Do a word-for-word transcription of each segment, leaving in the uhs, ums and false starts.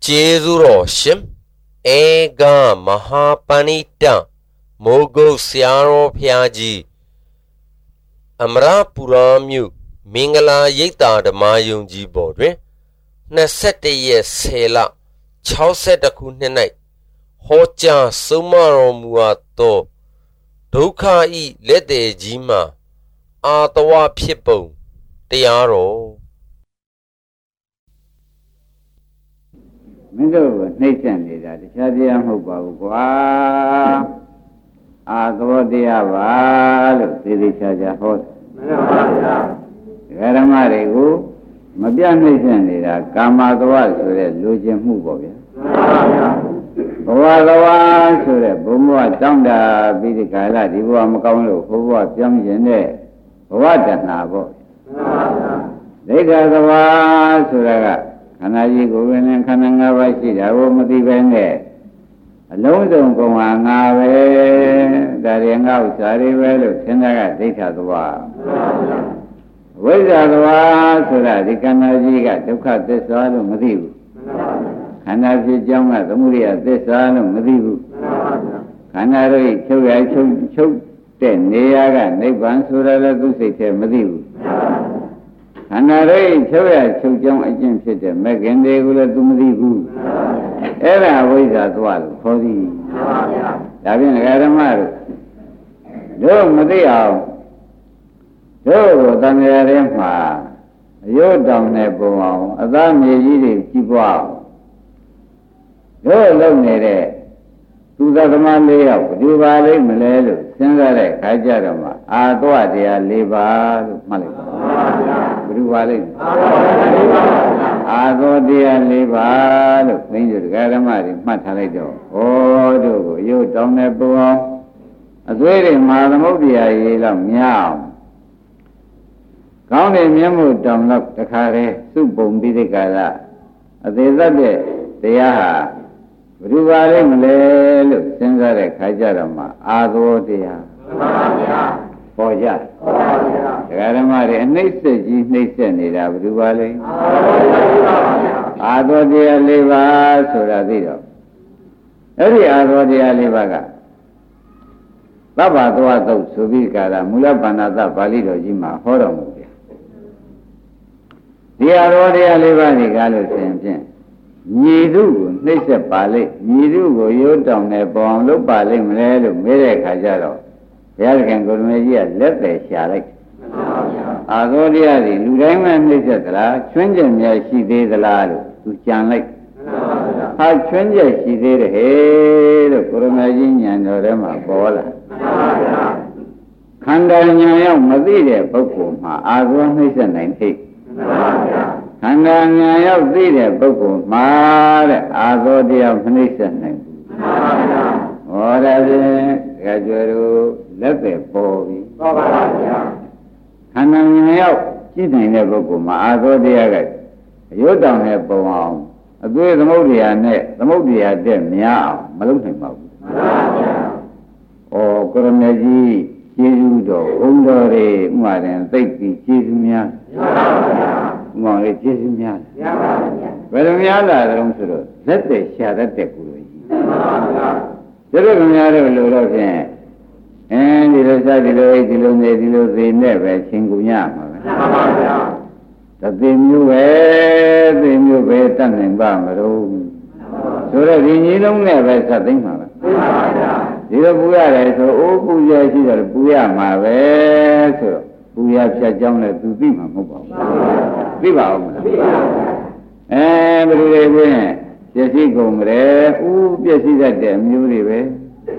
Jezuro Shim Ega Mahapanita Mogo Siaro Piaji Amra Puramyu Mingala Yeta the Mayung Jibodre Nasete yes Sela Chauseta Kunenai Hocha Sumaro Muato Doka I Lede Jima Atawa Pipo Tiaro Middle nation is at the Shadia Hubba. Agodia Val, the Shaja Hot. Garamarigo, Mabian nation is at Kamagawal, so that Lucian Hubovia. Gawalawa, so that Bumwa Tanda, Bidikala, Diva Makano, who was young Jene, what that Nabo. They got the one, so that. Kanaji Govan and Kananga Vashi, Avomati Vende. Alone don't go on Ave, Darianga, Sari Velu, Senaga, Data the Wa. Where's the Wa, so that the Kanaji got to cut this all of Madibu. Kanaji Jama, the Muria, this all of Madibu. Kanari, Choga, Chok, Chok, Ten, Neaga, Neban Sura, to say Madibu. Anare, Choya, Chojam, Agent Peter, Megan, they will do Madibu. Era ways as well, for the Davin Garamar. Do Madia, do Daniel, you down there, Bow, Adam, you keep out. Do love me to the command layout, do Valley, Malay, Sendare, Kajarama, Adwadia, Liba, Malika. Valley. Agodia Liba, Ranger Garamari, Matalido. Oh, do you don't have Bow? As waiting, Malamodia, Yela, Meow. County Memo down look the Kare, Subum Bidicala. As they love it, they are. Ruvale Malay, Sensare, Kajarama, Agodia. Poja. Garamari, and they said, you may send it out to Valley. Agodia Leva, Suradido. Every Agodia Levaga. Baba Duato, Subika, Mulabanata, Valido, Jima, Horomovia. The Agodia Levani Galo Saint. Nidu, Nisa Pali, Nidu, you down there, Bong, look Pali, Mele, Mere Kajaro. There can go to me, let the Sharik. Agodia, Ludaman Nisatra, Twenja, she did the lad, to Chan Lake. How Twenja, she did a head of Kurumajin and Rema Bola. Kandanya, Madide, Bokuma, Agon Nation and Hick. Kandanya, Dide, Bokuma, Agodia Nation. What are they? Gajuero, let the boy. Hanang, she never go. My other dear, you don't have Bow. A good Modia net, the Modia dem, meow, Malunga. Oh, Coronaji, Jesudo, Undore, Maran, take the Jesumia. More Jesumia. Well, we are not let the shadow take away. The Lord, and it is a delay, delay, they never Chinguya. That they knew where they knew better than Bamaro. So that you don't never something. The Buya, so oh, Buya, she is Buya, my way, so Buya Shajam to be my mobile. And they went. Jesse Gomre, who Jesse that damn you live.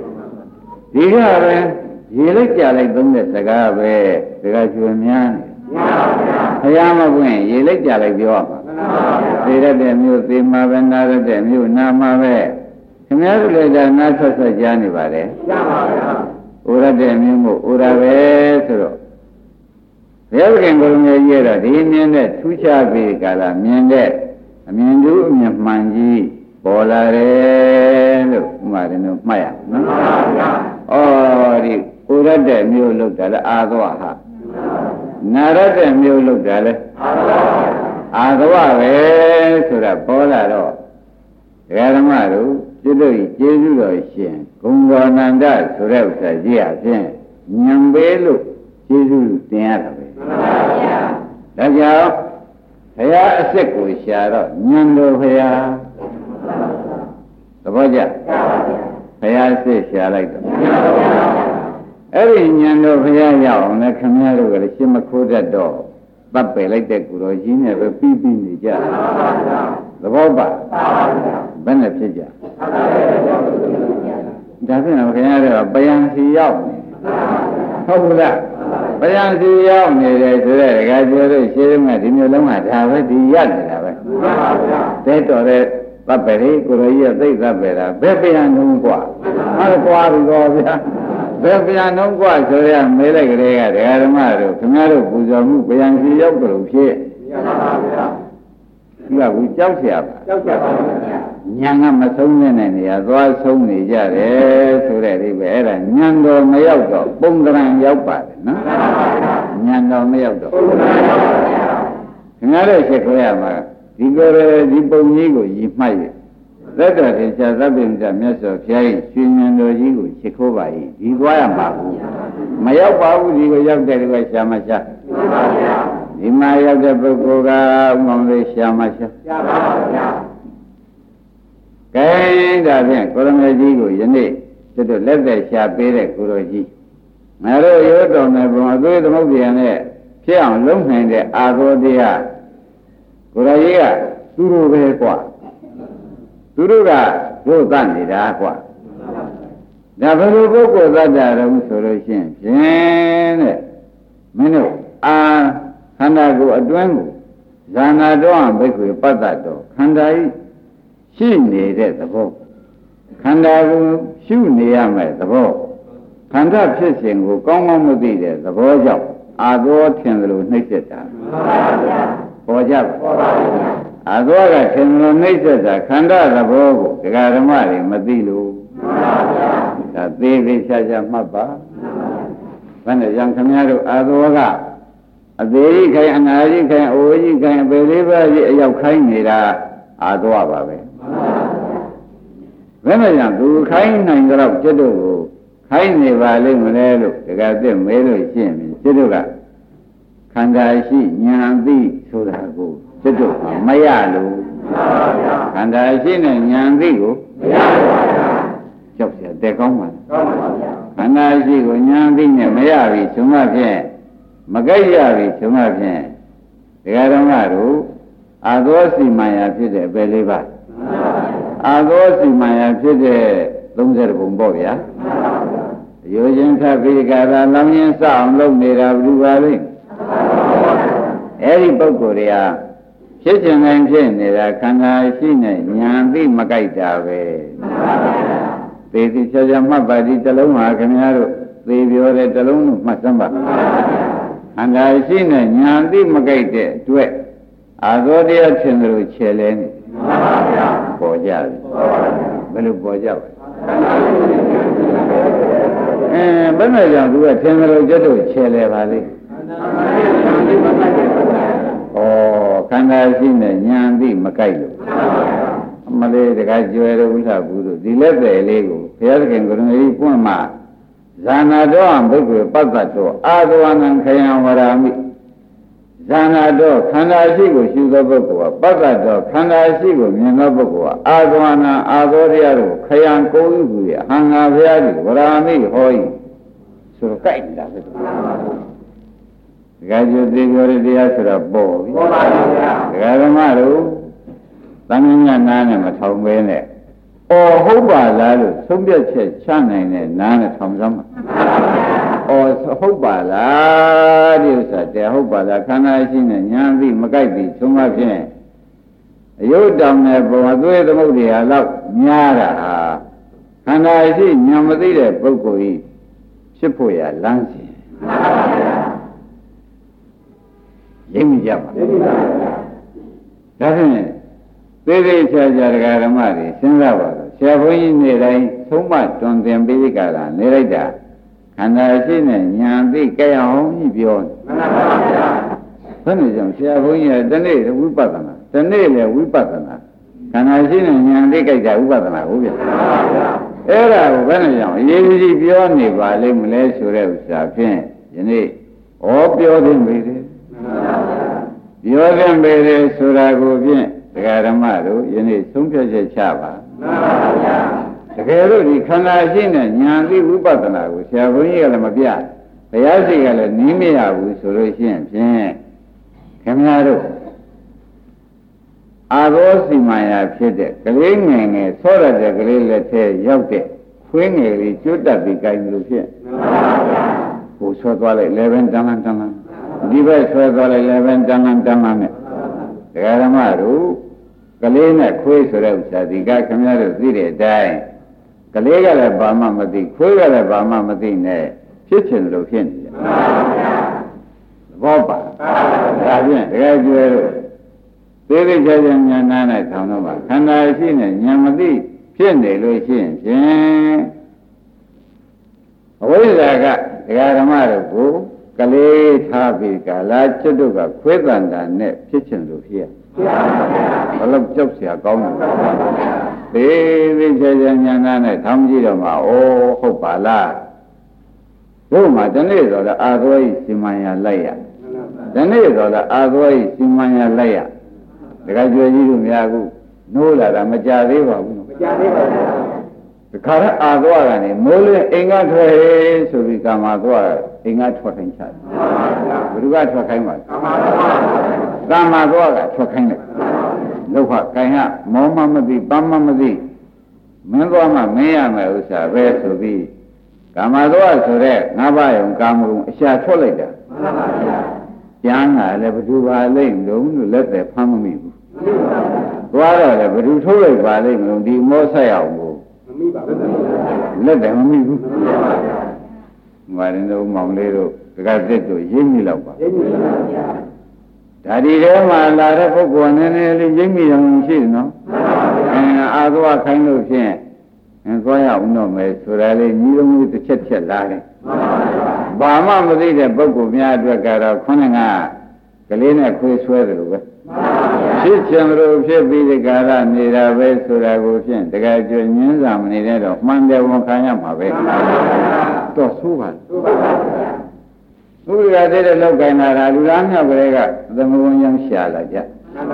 Digare, he looked like them that Sagave, the Gajuanian. Hayama went, he looked like the offer. They let them use the Mavana, them you Namave. Commander, not such a Janivare. Ura dem you, Urave. The other can go to me a year, the Indian that two chabi gala, Miende. I mean, do Manji, Polare, Marino, Maya. Oh, the Ura dem you looked at Adoha. Nara dem you looked at it. Adoha, so that Polaro. တရားဓမ္မတို့ကျွတ်တို့ကျေးဇူးတော်ရှင်ဂုံတော်နန္ဒဆိုတဲ့ဥစ္စာကြီးအပြင်ညံပေးလို့ကျေးဇူးတင်ရတာပဲမှန်ပါဗျာဒါကြောင့်ဘုရားအစ်စ်ကိုရှာတော့ညံတော်ဘုရားသဘောကျဘုရားအစ်စ်ရှာလိုက်တော့အဲ့ဒီညံတော်ဘုရားရောက်အောင်လည်းခင်ဗျားတို့ကလည်းရှင်းမခိုးတတ်တော့တပ်ပယ်လိုက်တဲ့ကိုတော်ကြီးနဲ့ပဲပြီးပြီးနေကြသဘောပါဘယ်နဲ့ဖြစ်ကြဒါဖြင့်ခင်ဗျားတို့ပယံစီရောက်နေဟုတ်ဘူးလားပယံစီရောက်နေတယ်ဆိုတဲ့ဒကာကျော်တို့ရှင်းမှဒီမျိုးလုံးကဒါပဲဒီရက်နေတာပဲတဲ့တော်တဲ့တပ်ပယ်လေးကိုတော်ကြီးကသိတပ်ပယ်တာဘယ်ပယံလုံးกว่าဟာကွာပြီတော့ဗျာဘယ်ပြန်တော့กว่าဆိုရမဲလိုက်ကလေးကဒကာဓမ္မတို့ခင်ဗျားတို့ပူဇော်မှုပြန်စီရောက်ကြလို့ဖြစ်ရပါဗျာဒီကဘူးကြောက်เสียပါကြောက်ကြပါဗျာညာကမဆုံးတဲ့နေရာသွားဆုံးနေကြတယ်ဆိုတဲ့ဒီပဲအဲ့ဒါညံတော်မရောက်တော့ပုံသဏ္ဍာန်ရောက်ပါတယ်နော်ညံတော်မရောက်တော့ပုံသဏ္ဍာန်ရောက်ပါဗျာခင်ဗျားတို့ချက်ခွဲရမှာဒီကိုယ်ဒီပုံကြီးကိုရည်မှတ်ရသက်တော်ထင်ရှားသဗ္ဗညတမြတ်စွာဘုရား၏ရှင်ဉာဏ်တော်ကြီးကိုချစ်ခိုးပါ၏ဒီသွားရမှာဘူးမရောက်ပါဘူးဒီကိုရောက်တဲ့ဒီကရှာမရှာဒီမှာရောက်တဲ့ပုဂ္ဂိုလ်ကဥမောင်လေးရှာမရှာရှာပါဗျာကဲဒါဖြင့်ကိုရမေကြီးကိုယနေ့ကျွတ်လက်သက်ရှာပေးတဲ့ကိုရောကြီးငါတို့ရိုးတော်မယ်ဘုံအသွေးသမုဒ္ဒရာနဲ့ဖြစ်အောင်လုံးနိုင်တဲ့အာသောတရားကိုရောကြီးကသူ့လိုပဲกว่าသူတို့ကတို့သတ်နေတာကွာဒါဘယ်လိုပုဂ္ဂိုလ်သတ်တာတော့ဆိုလို့ရှိရင်ဖြင့်တဲ့မင်းတို့အာခန္ဓာကိုယ်အတွင်းကိုဇာနာတော်ဘိက္ခွေပတ္တတော်ခန္ဓာဤရှိနေတဲ့သဘောခန္ဓာကိုရှုနေရမယ်သဘောခန္ဓာဖြစ်စဉ်ကိုကောင်းကောင်းမသိတဲ့သဘောကြောင့်အာသောထင်တယ်လို့နှိမ့်ဆက်တာပေါ်ကြပါပေါ်ပါဗျာအသောကသင်္ဃနှိမ့်သက်တာခန္ဓာသဘောကိုဒကာဓမ္မတွေမသိလို့မှန်ပါဗျာဒါသေးသေးချာချာမှတ်ပါဘယ်နဲ့ကြောင့်ခင်ဗျားတို့အသောကအသေးကြီးခိုင်အနာကြီးခိုင်အိုကြီးခိုင်အပေလေးပါးကြီးအရောက်ခိုင်းနေတာအသောပါပဲဘယ်နဲ့ကြောင့်သူခိုင်းနိုင်ကြတော့ကျွတ်တို့ကိုခိုင်းနေပါလိမ့်မလဲလို့ဒကာသက်မဲလို့ရှင်းပြီကျွတ်တို့ကခန္ဓာရှိဉာဏ်သိဆိုတာကိုကျွတ်တို့မရလို့ခန္ဓာရှိနဲ့ဉာဏ်သိကိုမရပါဘူးကြောက်เสียတဲ့ကောင်းပါလားကောင်းပါဗျာခန္ဓာရှိကိုဉာဏ်သိနဲ့မရပြီဆိုမှဖြင့်မကြိုက်ရပြီဆိုမှဖြင့်ဒကာတော်မတို့အာသောစီမံရာဖြစ်တဲ့ပဲလေးပါအာသောစီမံရာဖြစ်တဲ့သုံးဆယ်ဘုံပေါ့ဗျာရိုးချင်းခပိကာသာလောင်းရင်စအောင်လုပ်နေတာဘယ်လိုပါလဲအဲ့ဒီပုဂ္ဂိုလ်တွေဟာဖြစ်ခြင်းတိုင်းဖြစ်နေတာခန္ဓာရှိနေဉာဏ်သိမကြိုက်တာပဲသေသိချာချာမှတ်ပါဒီတလုံးဟာခင်ဗျားတို့သေပြောတဲ့တလုံးကိုမှတ်စမ်းပါခန္ဓာရှိနေဉာဏ်သိမကြိုက်တဲ့အတွက်အာသောတရားထင်တယ်လို့ခြေလဲနေပေါ်ကြတယ်ဘယ်လိုပေါ်ကြပါအဲဘယ်နဲ့ကြောင့်သူကထင်တယ်လို့ကျွတ်တို့ခြေလဲပါလိမ့်ဩခန္ဓာရှိနေဉာဏ်သိမကြိုက်လို့အမလေးတခါကျွဲတော့ဥစ္စာဘူးတို့ဒီလက်တယ်လေးကိုဘုရားသခင်ကိုယ်တော်ကြီးပွင့်မှာဇာနာတော်ဘိက္ခွေပတ္တတော်အာသဝနံခယံဝရာမိဇာနာတော်ခန္ဓာရှိကိုရှုသောပုဂ္ဂိုလ်ကပတ္တတော်ခန္ဓာရှိကိုမြင်သောပုဂ္ဂိုလ်ကအာသဝနံအာသောတရားကိုခယံကိုယ်ဥပ္ပယဟံငါဘုရားကြီးဝရာမိဟောဤဆိုတော့ကြိုက်နေတာပဲဒကာကျိုသိပြောတဲ့တရားဆိုတာပေါ်ပြီပေါ်ပါဗျာဒကာဓမ္မတို့သံဃာနားနဲ့မထောင်ပဲနဲ့အော်ဟုတ်ပါလားလို့သုံးပြချက်ချနိုင်တဲ့နားနဲ့ထောင်စမ်းပါအော်ဟုတ်ပါလားဒီဥစ္စာတဲ့ဟုတ်ပါလားခန္ဓာရှိနေဉာဏ်သိမကြိုက်ပြီသုံးပါဖြင့်အယုတ်တောင်နဲ့ဘဝသွေးသမုဒ္ဒရာလောက်များတာဟာခန္ဓာရှိဉာဏ်မသိတဲ့ပုဂ္ဂိုလ်ကြီးဖြစ်ဖို့ရလမ်းစဉ်ရိပ်မကြပါဘူးဒါဖြင့်သေသေးချာချာတရားဓမ္မတွေစဉ်းစားပါတော့ဆရာဘုန်းကြီးနေ့တိုင်းသုံးမတွင်သင်ပေးကြတာနေလိုက်တာခန္ဓာရှိနဲ့ဉာဏ်သိကြရအောင်ကြီးပြောမှန်ပါဗျာဘယ်နဲ့ကြောင့်ဆရာဘုန်းကြီးကတနေ့ဝိပဿနာတနေ့လည်းဝိပဿနာခန္ဓာရှိတဲ့ဉာဏ်သိကြိုက်တာဥပဒနာဟုတ်ဗျာအဲ့ဒါကိုဘယ်နဲ့ကြောင့်အရေးကြီးပြောနေပါလိမ့်မလဲဆိုတဲ့ဥစ္စာဖြင့်ယနေ့ဩပြောသိပြီလေပြောသိပြီလေဆိုတာကိုဖြင့်ဒကာဓမ္မတို့ယနေ့သုံးဖြတ်ချက်ချပါတကယ်လို့ဒီခန္ဓာရှိတဲ့ဉာဏ်သိဝိပဿနာကိုဆရာဘုန်းကြီးကလည်းမပြဘုရားရှိခိုးကလည်းနီးမရဘူးဆိုလို့ရှိရင်ဖြင့်ခင်ဗျားတို့အာရောစီမံရာဖြစ်တဲ့ကလေးငယ်ငယ်ဆောရတဲ့ကလေးလက်ထဲရောက်တဲ့ခွေးငယ်လေးကျွတ်တက်ပြီးကြိုင်လို့ဖြစ်ဟိုဆွဲသွားလိုက်လေဘန်တန်းတန်းတန်းဒီဘက်ဆွဲသွားလိုက်လေဘန်တန်းတန်းတန်းနဲ့ဒကာဓမ္မတို့ကလေးနဲ့ခွေးဆိုတဲ့ဥစ္စာဒီကခင်ဗျားတို့သိတဲ့အတိုင်းကလေးကလည်းဘာမှမသိခွေးကလည်းဘာမှမသိနဲ့ဖြစ်ချင်လို့ဖြစ်နေတယ်ဘောပါဒါဖြင့်ဒကာကျွဲတို့သေသေးချာချာဉာဏ်နာနဲ့ထောင်တော့ပါခန္ဓာရှိနေဉာဏ်မသိဖြစ်နေလို့ရှိရင်ဖြင့်အဝိဇ္ဇာကဒကာဓမ္မတို့ကိုကလေးထားပြီးကာလာကျွတ်တို့ကခွေးတန်တာနဲ့ဖြစ်ချင်လို့ဖြစ်ရဘယ်လောက်ကြောက်เสียကောင်းလဲသေသေးချာချာဉာဏ်နာနဲ့ထောင်ကြည့်တော့မှဩဟုတ်ပါလားတို့မှတနေ့ဆိုတော့အာသောဤစီမံရလိုက်ရတနေ့ဆိုတော့အာသောဤစီမံရလိုက်ရဒကာကျွေးကြီးတို့များခုနိုးလာတာမကြသေးပါဘူးမကြသေးပါဘူးခါရအာသောကနေမိုးလင်းအိမ်ကထွက်ဆိုပြီးကာမသောအိမ်ကထွက်ခိုင်းချတယ်ဘယ်သူကထွက်ခိုင်းပါလဲကာမသောကထွက်ခိုင်းတယ်လောက်ခကိုင်ကမောမမသိပန်းမမသိမင်းသွားမှမင်းရမယ်ဥစ္စာပဲဆိုပြီးကာမသောဆိုတဲ့ငါးပါးယုံကာမဂုဏ်အရှာထွက်လိုက်တာကျမ်းကလည်းဘယ်သူပါလိမ့်လုံးလို့လက်သက်ဖမ်းမမိဘူးသွားတော့လည်းဘယ်သူထုတ်လိုက်ပါလိမ့်မလို့ဒီမောဆက်အောင်ကိုမမိပါဘူးလက်သက်မမိဘူးမာရင်တို့မောင်လေးတို့ဒကာသစ်တို့ရိပ်မိလောက်ပါရိပ်မိပါဗျာဒါဒီထဲမှာလာတဲ့ပုဂ္ဂိုလ်နည်းနည်းလေးရိပ်မိအောင်ရှိတယ်နော်အဲအာသွားခိုင်းလို့ဖြင့်အဲသွားရအောင်တော့မယ်ဆိုတာလေးညီလုံးလေးတစ်ချက်ချက်လာတယ်ဘာမှမသိတဲ့ပုဂ္ဂိုလ်များအတွက်ကတော့ခொနဲ့ကကလေးနဲ့ခွေးဆွဲတယ်လို့ပဲဖြစ်ချင်လို့ဖြစ်ပြီးဒီကာလနေတာပဲဆိုတာကိုဖြင့်တကယ်ကျွညင်းစာမနေတဲ့တော့မှန်တယ်ဝန်ခံရမှာပဲတော့ဆိုးပါဆိုးပါဘုရားတဲ့တဲ့လောက်ကင်လာတာလူသားမြောက်ကလေးကသမုံရောင်ရှာလာကြ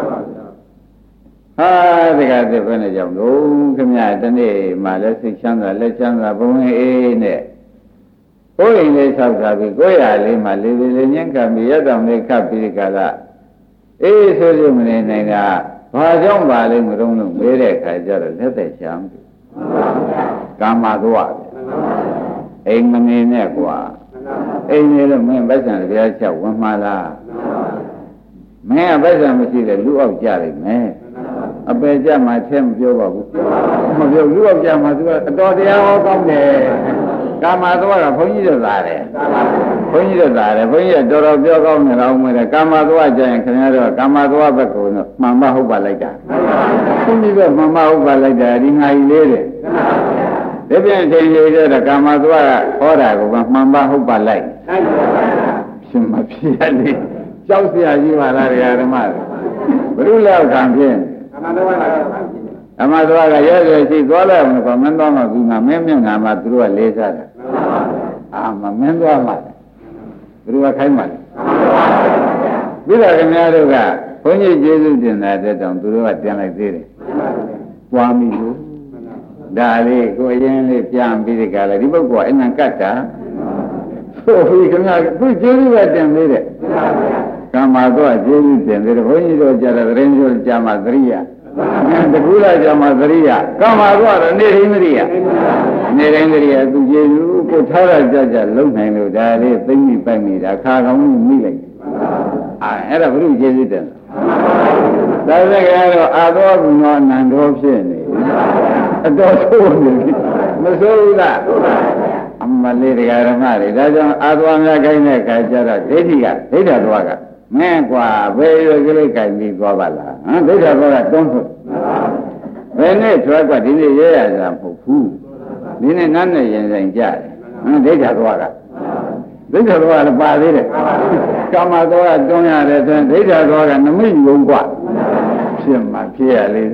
ဟာတကယ်တဲ့ဘယ်နဲ့ကြောင့်လို့ခမရတနေ့မှလည်းစိတ်ချမ်းသာလက်ချမ်းသာဘုံအေးနဲ့ကိုယ်ရင်လေးဆောက်ထားပြီးကိုယ်ရလေးမှလေးလေးလေးညံ့ကပ်ပြီးရတောင်လေးခတ်ပြီးကြလားအေးဆိုလို့မနေနိုင်တာဘာကြောင့်ပါလဲမတုံးလို့မေးတဲ့ခါကျတော့လက်သက်ချမ်းပြီကာမသွားအိမ်မနေနဲ့ကွာအိမ်နေလို့မင်းဗက္ဆံတရားချက်ဝင်မှလားမင်းကဗက္ဆံမရှိတဲ့လူအောက်ကြလိမ့်မယ်အပယ်ကြမှာထဲမပြောပါဘူးမပြောလူအောက်ကြမှာသူကအတော်တရားဟောကောင်းတယ်ကာမသွားကဘုန်းကြီးတို့သာတယ်ဘုန်းကြီးတို့သာတယ်ဘုန်းကြီးကတော်တော်ပြောကောင်းနေတော့မယ်ကာမသွားကြရင်ခင်ဗျားတို့ကာမသွားဘက်ကိုမှန်မဟုတ်ပါလိုက်တာဘုန်းကြီးကမှန်မဟုတ်ပါလိုက်တာဒီငါကြီးလေးတဲ့ဒီပြန်ထင်ရတဲ့ကာမသွားကဟောတာကိုမှန်ပါဟုတ်ပါလိုက်ရှင်မဖြစ်ရလေကြောက်เสียကြီးပါလားဓမ္မဘုရုလောက်ခံဖြင့်ကာမသွားကအမသွားကရဲရဲရှိသွားလိုက်အောင်ကောမင်းသွားမှဘူးငါမင်းမြင်ငါမှသူတို့ကလေးစားတယ်အာမမင်းသွားမှသူတို့ကခိုင်းမှပြီးတော့ခင်ဗျားတို့ကဘုန်းကြီးကျေးဇူးတင်တာတဲ့တောင်သူတို့ကတင်လိုက်သေးတယ်ပွားမိလို့ဒါလေးကိုအရင်လေးပြန်ပြီးဒီကလည်းဒီပုဂ္ဂိုလ်ကအနံကတ်တာဆိုပြီးခင်ဗျားသူကျေးဇူးကတင်သေးတယ်ကာမတော့ကျေးဇူးတင်သေးတယ်ဘုန်းကြီးတို့ကြတဲ့သတင်းကျိုးကြမှာသရိယာတကူလာကြမှာသရိယာကာမတော့နေရင်းသရိယာနေရင်းသရိယာသူကျေစုကိုထားရကြကြလုံနိုင်လို့ဒါလေးသိမ့်မိပိုက်မိတာခါကောင်းမိလိုက်အာအဲ့ဒါဘုရုကျေစုတယ်ဒါစကားတော့အာသောဘုနောအနန္တောဖြစ်နေအတော်ဆိုးနေမဆိုးဘူးလားအမလေးတရားဓမ္မတွေဒါကြောင့်အာသောများခိုင်းတဲ့ခါကျတော့ဒိဋ္ဌိကဒိဋ္ဌသွားကမင်းကွာဘယ်ရွယ်ကလေးကြိုင်ပြီးသွားပါလားဟမ်ဒိဋ္ဌဘောကတွန်းထုတ်ဘယ်နဲ့ထွက်ကွာဒီနေ့ရဲရတာမဟုတ်ဘူးဒီနေ့နတ်နဲ့ရင်ဆိုင်ကြတယ်ဟမ်ဒိဋ္ဌဘောကဒိဋ္ဌဘောကလည်းပါသေးတယ်ကာမသောကတွန်းရတယ်ဆိုရင်ဒိဋ္ဌဘောကနမိတ်ယုံကွာဖြစ်မှဖြစ်ရလေ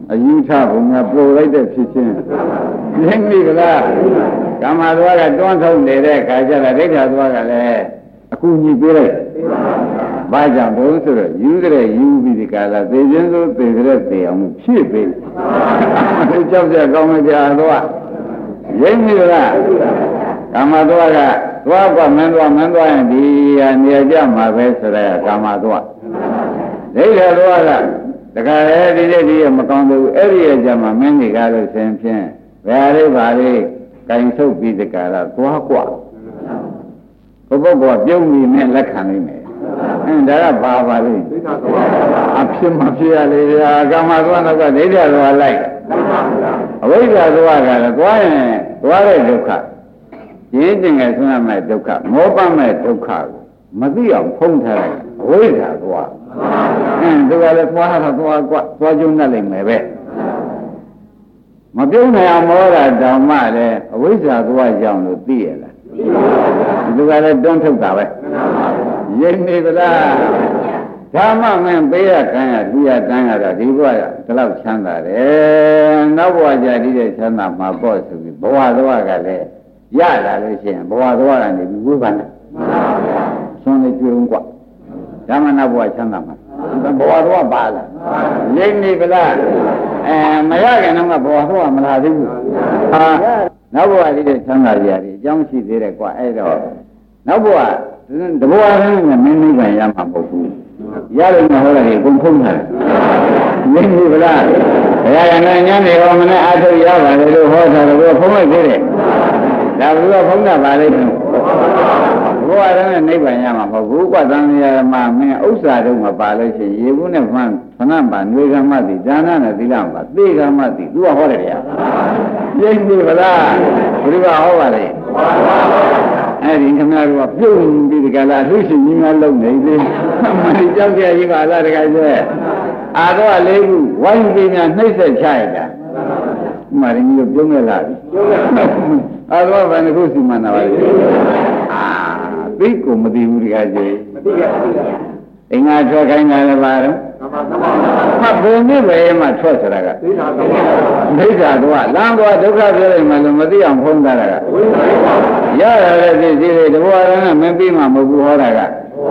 အယူထဘုံကပို့လိုက်တဲ့ဖြစ်ချင်းရင်းပြီကလားကာမသွားကတွန်းထုတ်နေတဲ့ခါကျတော့ဒိဋ္ဌာသွားကလည်းအခုညှိပေးလိုက်ဘာကြောင့်ဘုံဆိုတော့ယူကြတဲ့ယူပြီးဒီကလာသေခြင်းဆိုသေကြတဲ့သေအောင်ဖြည့်ပေးဒီကြောက်ကြကောင်းမကြတော့ရင်းပြီကလားကာမသွားကသွားကမင်းသွားမင်းသွားရင်ဒီနေရာကြမှာပဲဆိုတဲ့ကာမသွားဒိဋ္ဌာသွားကတခါလေဒီနေ့ဒီမကောင်းဘူးအဲ့ဒီအကြမှာမင်းကြီးကားလို့ဆင်ဖြင့်ဘယ်လေးပါလေးကင်ထုတ်ပြီးတကယ်တော့သွားกว่าဘုဘကပြုံးပြီးနဲ့လက်ခံနိုင်မယ်အင်းဒါကဘာပါလိမ့်အဖြစ်မဖြစ်ရလေကာမသွားတော့ကဒိဋ္ဌာသွားလိုက်အဝိဇ္ဇာသွားကလည်းသွားရင်သွားတဲ့ဒုက္ခရင်းကျင်ငယ်ဆွမ်းမဲ့ဒုက္ခမောပမဲ့ဒုက္ခကိုမသိအောင်ဖုံးထားလိုက်အဝိဇ္ဇာသွားအင်းဒီကလည်းသွားတော့သွားกว่าသွားကျုံနဲ့လိုက်မယ်ပဲမပြုံးနိုင်အောင်မောတာဓမ္မလည်းအဝိဇ္ဇာသွားကြောင်းလို့သိရလားဒီကလည်းတွန်းထုတ်တာပဲရင်းနေသလားဓမ္မမင်းပေးရခံရပြရတန်းရတော့ဒီဘဝကဒီလောက်ချမ်းသာတယ်နောက်ဘဝကြဒီတဲ့ချမ်းသာမှာပေါ့ဆိုပြီးဘဝသွားကလည်းရလာလို့ရှိရင်ဘဝသွားကနေပြီးဝိပဿနာဆွမ်းနေကြွုံกว่าဓမ္မနာဘဝချမ်းသာမှာဘဝသွားပါလားရင်းနေသလားအဲမရခင်တော့ကဘဝသွားမလာသေးဘူးဟာနောက်ဘဝဒီတဲ့ချမ်းသာကြရတယ်အကြောင်းရှိသေးတယ်ကွာအဲ့တော့နောက်ဘဝတဘဝတည်းကမင်းနိဗ္ဗာန်ရမှာမဟုတ်ဘူးရလို့မဟုတ်တယ်ကုန်ဖုံးထားတယ်ရင်းနေသလားဘုရားကလည်းညနေဟောမနဲ့အထုတ်ရပါတယ်လို့ဟောတာတော့ဖုံးလိုက်သေးတယ်ဒါဘုရားဖုံးတာပါလိမ့်မယ်ဘုရားလည်းနိဗ္ဗာန်ရမှာမဟုတ်ဘူးကွာသံဃာမှာမင်းဥစ္စာတော့မပါလို့ရှိရင်ရေဘူးနဲ့ဖန်ဖဏပါနှွေကမ္မတိဒါနနဲ့သီလမှာသေကမ္မတိသူကဟောတယ်ဗျာပြင်းပြီဗလားဘုရားဟောပါလေအဲ့ဒီခမရတို့ကပြုံးပြီးဒီကလာအထုရှင်ကြီးများလုံနေသေးမတိကြောက်ကြကြီးပါလားတခါကျဲအာတော့လေးခုဝိုင်းပြီးများနှိမ့်ဆက်ချရတာမှရင်ကြီးပြုံးရလာပြီအာတော့ဘယ်နှခုစီမံတာပါလဲအာသိကိုမသိဘူးတခါကျဲမသိရဘူးအင်္ဂါထွက်ခိုင်းတာလည်းပါတော့မှဘယ်နည်းပဲမှထွက်ဆိုတာကဒိဋ္ဌာဒိဋ္ဌာတော့လမ်းသွားဒုက္ခပြောလိုက်မှလည်းမသိအောင်ဖုံးတာကရရတဲ့သိစီတွေတဘောရနဲ့မပြီးမှမဟုတ်ဘူးဟောတာက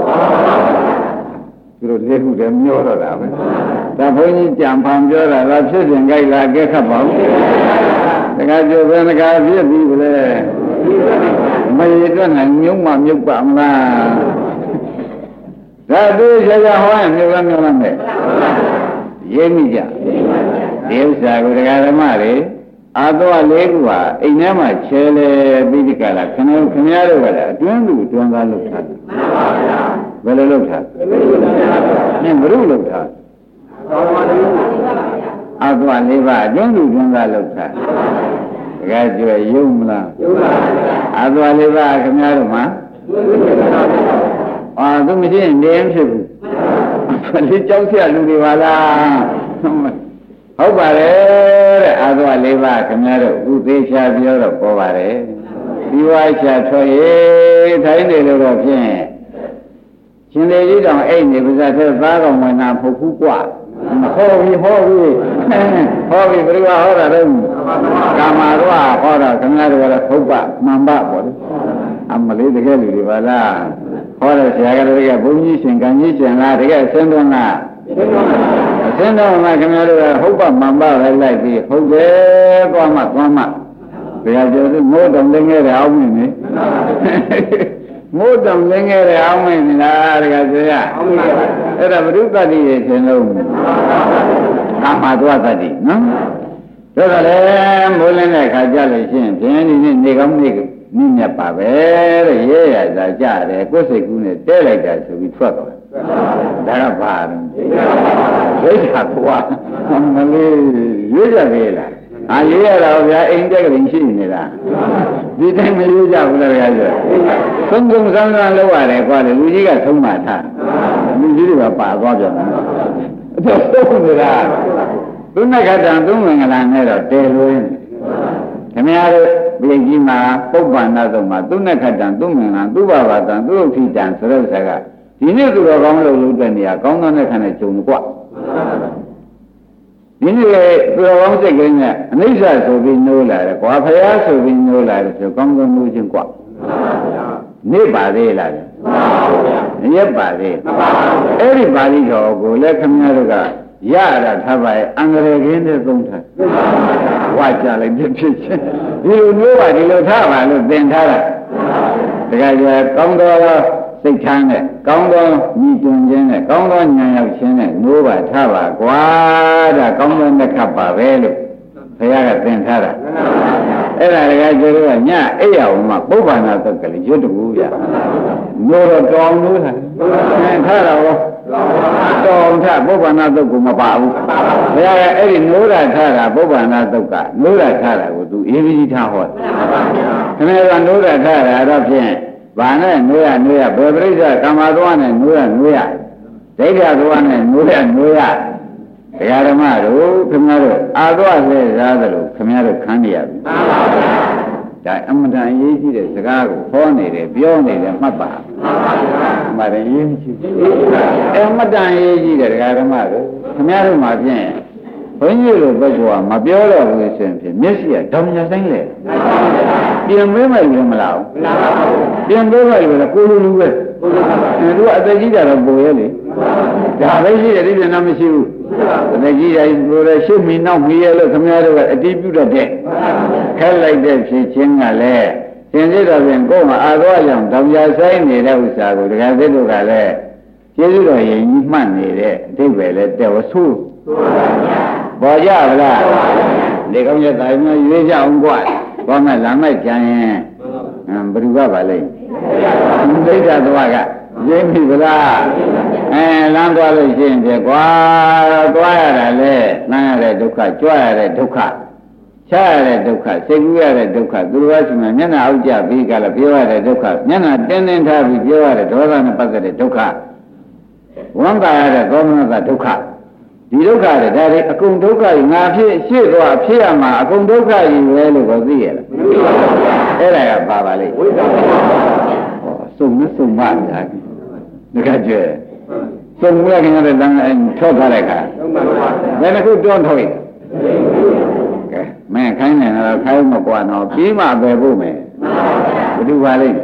သူတို့လက်ခုတည်းမျောတော့တာပဲဒါဘုန်းကြီးကြံဖန်ပြောတာလားဖြစ်စဉ်ကြိုက်လားကဲခတ်ပါဦးတခါကျဘယ်နှခါဖြစ်ပြီလဲမရတဲ့နိုင်မြုံမှမြုပ်ပါမလားဒါသူဆရာဟောရင်မြို့လားမြို့လားမဲ့ရေးမိကြဒီဥစ္စာကိုတရားဓမ္မတွေအာသောလေးခုဟာအိမ်ထဲမှာချဲလေပြီးဒီကလာခင်ဗျားခင်ဗျားတို့ကလည်းအတွင်းသူအတွင်းသားလုပ်ထားတယ်မှန်ပါဗျာဘယ်လိုလုပ်ထားလဲဘယ်လိုလုပ်ထားအာသောလေးပါအတွင်းသူအတွင်းသားလုပ်ထားတကယ်ကြွယ်ယုံမလားယုံပါဗျာအာသောလေးပါခင်ဗျားတို့မှာအာသူမရှိရင်နေရင်ဖြစ်ဘူးဒီကြောက်ရလူတွေပါလားဟုတ်ပါတယ်တဲ့အာသောလေးပါခင်ဗျားတို့ဥသေးချာပြောတော့ပေါ်ပါတယ်ဒီဝါချာထွက်ရေးထိုင်းနေလို့တော့ဖြင့်ရှင်လေကြီးတောင်အိတ်နေပါစားတဲ့သားကောင်ဝင်တာဖုတ်ခုกว่าဟောပြီဟောပြီဟောပြီဘယ်လိုဟောတာလဲကာမတော့ဟောတာခင်ဗျားတို့ကတော့ဟုတ်ပါမှန်ပါပေါ့လေအမလေးတကယ်လူတွေပါလားဟောတဲ့ဆရာကလည်းဘုန်းကြီးရှင်ကံကြီးရှင်လားတကယ်အစင်းတော်လားအစင်းတော်မှာခင်ဗျားတို့ကဟုတ်ပါမှန်ပါပဲလိုက်ပြီးဟုတ်တယ်သွားမှသွားမှဘယ်ဟာပြောလို့မိုးတောင်လင်းခဲ့တဲ့အောင်းမင်းနေမိုးတောင်လင်းခဲ့တဲ့အောင်းမင်းနေလားတကယ်ဆရာအဲ့ဒါဘုရုသတိရဲ့ရှင်လုံးကာမသွားသတိနော်ဒါကလည်းမိုးလင်းတဲ့ခါကြလို့ရှိရင်ဖြင်းဒီနေ့နေကောင်းနေနည်းမြတ်ပါပဲတဲ့ရဲရတာကြတယ်ကိုယ်စိတ်ကူးနဲ့တဲလိုက်တာဆိုပြီးထွက်သွားတယ်ဒါကဘာလဲဒိဋ္ဌာကွာမလေးရွေးကြသေးလားအာရွေးရတာဗျာအိမ်တက်ကလေးရှိနေတာဒီတိုင်းမရွေးကြဘူးလားဗျာဆိုသုံးသုံးဆန်းဆန်းလောက်ရတယ်ကွာလေလူကြီးကသုံးမှထားလူကြီးတွေကပါသွားကြတယ်အဲ့တော့သုံးနေတာသူနဲ့ခတ္တံသုံးမင်္ဂလာနဲ့တော့တဲလွင်းခင်ဗျားတို့ပြည်ကြီးမှာပုပ္ပန္နသုမှာသူနဲ့ခတ္တံသူမင်္ဂလာသူ့ဘာဝတံသူ့ဥထိတံဆိုတဲ့စကားဒီနေ့သူတော်ကောင်းလို့လုပ်တဲ့နေရာကောင်းသောနဲ့ခံတဲ့ဂျုံကွာဒဒီနေ့သူတော်ကောင်းစိတ်ကလေးနဲ့အနိစ္စဆိုပြီးနိုးလာတယ်ကွာဖယားဆိုပြီးနိုးလာတယ်ဆိုကောင်းကောင်းနိုးခြင်းကွာနေပါသေးလားရက်ပါသေးအဲ့ဒီပါဠိတော်ကိုလည်းခင်ဗျားတို့ကရတာထားပါရဲ့အင်္ဂရေကင်းနဲ့သုံးထားဝါကြလိုက်ဖြစ်ဖြစ်ချင်းဒီလိုမျိုးပါဒီလိုထားပါလို့သင်ထားတာတကယ်ကြကောင်းတော်စိတ်ထားနဲ့ကောင်းသောညီတွင်ခြင်းနဲ့ကောင်းသောဉာဏ်ရောက်ခြင်းနဲ့နိုးပါထားပါကွာဒါကောင်းသောနှစ်ခပ်ပါပဲလို့ဘုရားကသင်ထားတာအဲ့ဒါတကယ်ကျတော့ညအိယာဝမှာပုဗ္ဗန္နာသက်ကလေးရွတ်တူရနိုးတော့တောင်းလို့ထားသင်ထားတာရောတောင်းထားပုဗ္ဗန္နာသက်ကိုမပါဘူးဘုရားကအဲ့ဒီနိုးတာထားတာပုဗ္ဗန္နာသက်ကနိုးတာထားတာကိုသူအေးပြီးထားဟောတယ်ခင်ဗျားကနိုးတာထားတာတော့ဖြင့်ဘာနဲ့နိုးရနိုးရဘယ်ပြိဿကာမသွားနဲ့နိုးရနိုးရဒိဋ္ဌာသွားနဲ့နိုးရနိုးရဒကာဓမ္မတို့ခင်ဗျားတို့အာသွားလဲစားသလိုခင်ဗျားတို့ခံရပြီဒါအမှန်တန်ရေးကြည့်တဲ့စကားကိုဟောနေတယ်ပြောနေတယ်မှတ်ပါမှန်တယ်ရေးကြည့်အမှန်တန်ရေးကြည့်တဲ့ဒကာဓမ္မတို့ခင်ဗျားတို့မှာဖြင့်ဘုန်းကြီးတို့ပုဂ္ဂိုလ်ကမပြောတော့ဘူးဆိုရင်ဖြင့်မျက်စိကတောင်ညာဆိုင်လေပြင်ပေးမယ်လို့မလားဘူးပြင်ပေးမယ်လို့ကိုလူလူပဲသူကအသက်ကြီးတာတော့ပိုရဲလေဒါပဲရှိတယ်ဒီပြန်တော့မရှိဘူးအသက်ကြီးတိုင်းကိုယ်ရရှုမီနောက်မီရလို့ခင်ဗျားတို့ကအတိပြုတတ်တဲ့ခက်လိုက်တဲ့ဖြစ်ချင်းကလည်းသင်စစ်တော်ပြင်ကိုယ်မှာအာသောကြောင့်တောင်ညာဆိုင်နေတဲ့ဥစ္စာကိုဒကာသစ်တို့ကလည်းကျေးဇူးတော်ရင်ကြီးမှတ်နေတဲ့အတိတ်ပဲလဲတဲ့ဝဆိုးပေါ်ကြဗလားဒီကောင်းရဲ့တိုင်မရွေးကြအောင်ကွာဘောမဲ့လာမဲ့ကြံရင်ဘယ်သူကပါလဲဒိဋ္ဌာသွားကရင်းပြီဗလားအဲလမ်းသွားလို့ရှိရင်ပြကွာသွားရတာလေလမ်းရတဲ့ဒုက္ခကြွရတဲ့ဒုက္ခချရတဲ့ဒုက္ခစိတ်ကူးရတဲ့ဒုက္ခသူတော်ဘာရှိမှမျက်နှာအောက်ကျပြီးကြလားပြောရတဲ့ဒုက္ခမျက်နှာတင်းတင်းထားပြီးပြောရတဲ့ဒေါသနဲ့ပတ်သက်တဲ့ဒုက္ခဝမ်းသာရတဲ့သောမနတဒုက္ခဒီဒုက္ခတွေဒါတွေအကုန်ဒုက္ခကြီးငါဖြစ်ရှေ့သွားဖြစ်ရမှာအကုန်ဒုက္ခကြီးပဲလို့ကိုသိရလားအဲ့ဒါကပါပါလိမ့်စုံမစုံမများတကယ်ကျဲစုံမရခင်တဲ့တန်းထောက်ထားတဲ့ခါဘယ်နှခုတွန်းထုတ်ရကဲမင်းခိုင်းနေတော့ခိုင်းမကွာတော့ပြီးမှပဲဖို့မယ်ဘယ်သူပါလိမ့်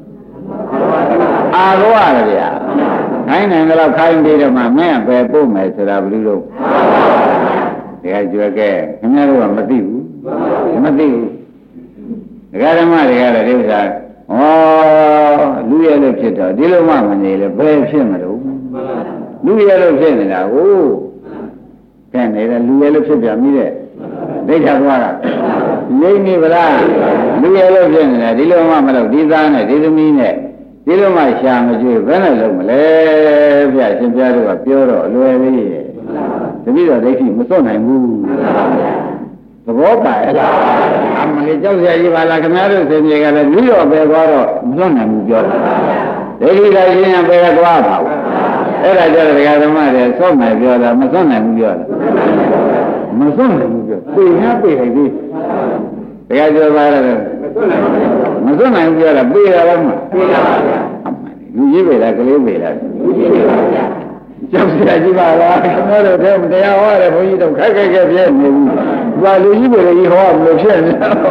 အာရောရဗျာခိုင်းနိုင်တော့ခိုင်းပြီးတော့မှမင်းပဲပို့မယ်ဆိုတာဘယ်လိုလုပ်ဒီကကြွယ်ကဲခင်ဗျားတို့ကမသိဘူးမသိဘူးဒကာဓမ္မတွေကတော့ဒီဥစ္စာဩလူရဲလို့ဖြစ်တော့ဒီလိုမှမနေလေဘယ်ဖြစ်မလို့လူရဲလို့ဖြစ်နေတာကိုကဲနေတယ်လူရဲလို့ဖြစ်ပြန်ပြီတဲ့ဒိဋ္ဌာသွားကလိမ့်နေဗလားလူရဲလို့ဖြစ်နေတာဒီလိုမှမလို့ဒီသားနဲ့ဒီသမီးနဲ့ဒီလိုမှရှာမကြည့်ဘယ်နဲ့လုံးမလဲဗျာရှင်ပြားတို့ကပြောတော့အလွယ်လေးတပည့်တော်ဒိဋ္ဌိမစွန့်နိုင်ဘူးသဘောပါရဲ့လားအမလေးကြောက်ရည်ပါလားခင်ဗျားတို့စင်ကြီးကလည်းလူရောပဲသွားတော့မစွန့်နိုင်ဘူးပြောတာဒိဋ္ဌိလိုက်ရင်ပဲသွားပါဘူးအဲ့ဒါကြတဲ့ဒကာဓမ္မတွေစွန့်နိုင်ပြောတာမစွန့်နိုင်ဘူးပြောတာမစွန့်နိုင်ဘူးပြောပြေညာပြေလိုက်ပြီဒကာပြောပါလားမစွန့်နိုင်ဘူးပြောတာပြေတာလည်းမပြေတာပါဗျာလူကြီးပဲလားကလေးပဲလားလူကြီးပဲပါဗျာကျောင်းဆရာကြီးပါလားခင်ဗျားတို့တဲ့တရားဟောတယ်ဘုန်းကြီးတို့ခက်ခက်ခက်ပြည့်နေဘူး။ဘာလူကြီးပဲကြီးဟောမလို့ဖြစ်နေ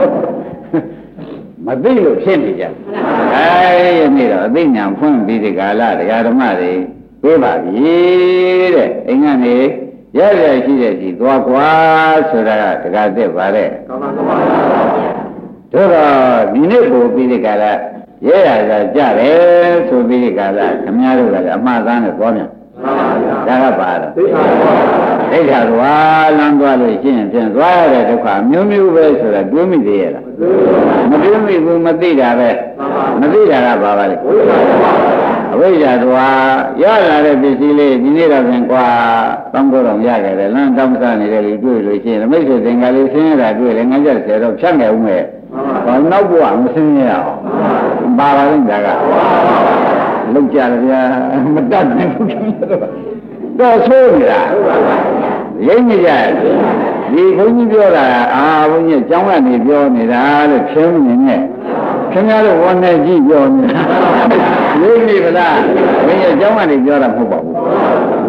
မသိလို့ဖြစ်နေကြ။အဲဒီနေ့တော့အသိဉာဏ်ဖွင့်ပြီးဒီကာလတရားဓမ္မတွေပြေးပါပြီတဲ့။အိမ်ကနေရရရှိတဲ့ကြီးသွားကွာဆိုတာကတကားသက်ပါတဲ့။ကောင်းပါကောင်းပါ။တို့တော့ဒီနေ့ကိုပြီးဒီကာလရဲရတာကြတယ်ဆိုပြီးဒီကာလခင်ဗျားတို့ကလည်းအမှားသားနဲ့သွားပြန်။ဒါကပါတော့ဒိဋ္ဌာကွာလမ်းသွားလို့ရှိရင်ပြန်သွားရတဲ့ဒုက္ခမျိုးမျိုးပဲဆိုတာတွေးမိသေးရဲ့လားမတွေးမိဘူးမသိတာပဲမသိတာကပါပါလေအဝိဇ္ဇာသွားရလာတဲ့ပစ္စည်းလေးဒီနေ့တော့ပြန်ကွာတောင်းတော့ရခဲ့တယ်လမ်းတောင်းစားနေတဲ့လူတွေ့လို့ရှိရင်မိတ်ဆွေသင်္ကာလေးဆင်းရတာတွေ့တယ်ငါကြဆယ်တော့ဖြတ်နေဦးမယ်ဘာနောက်ဘဝမဆင်းရအောင်ပါပါလိမ့်ဒါကလောက်ကြတယ်ဗျာမတတ်နိုင်ဘူးတော့ဆိုးနေတာရိမ့်နေကြဒီဘုန်းကြီးပြောတာအာဘုန်းကြီးကျောင်းကနေပြောနေတာလို့ဖြင်းနေနဲ့ခင်ဗျားတို့ဝန်နဲ့ကြည့်ပြောနေတာရိမ့်နေဗလားဘုန်းကြီးကျောင်းကနေပြောတာမဟုတ်ပါဘူးဝ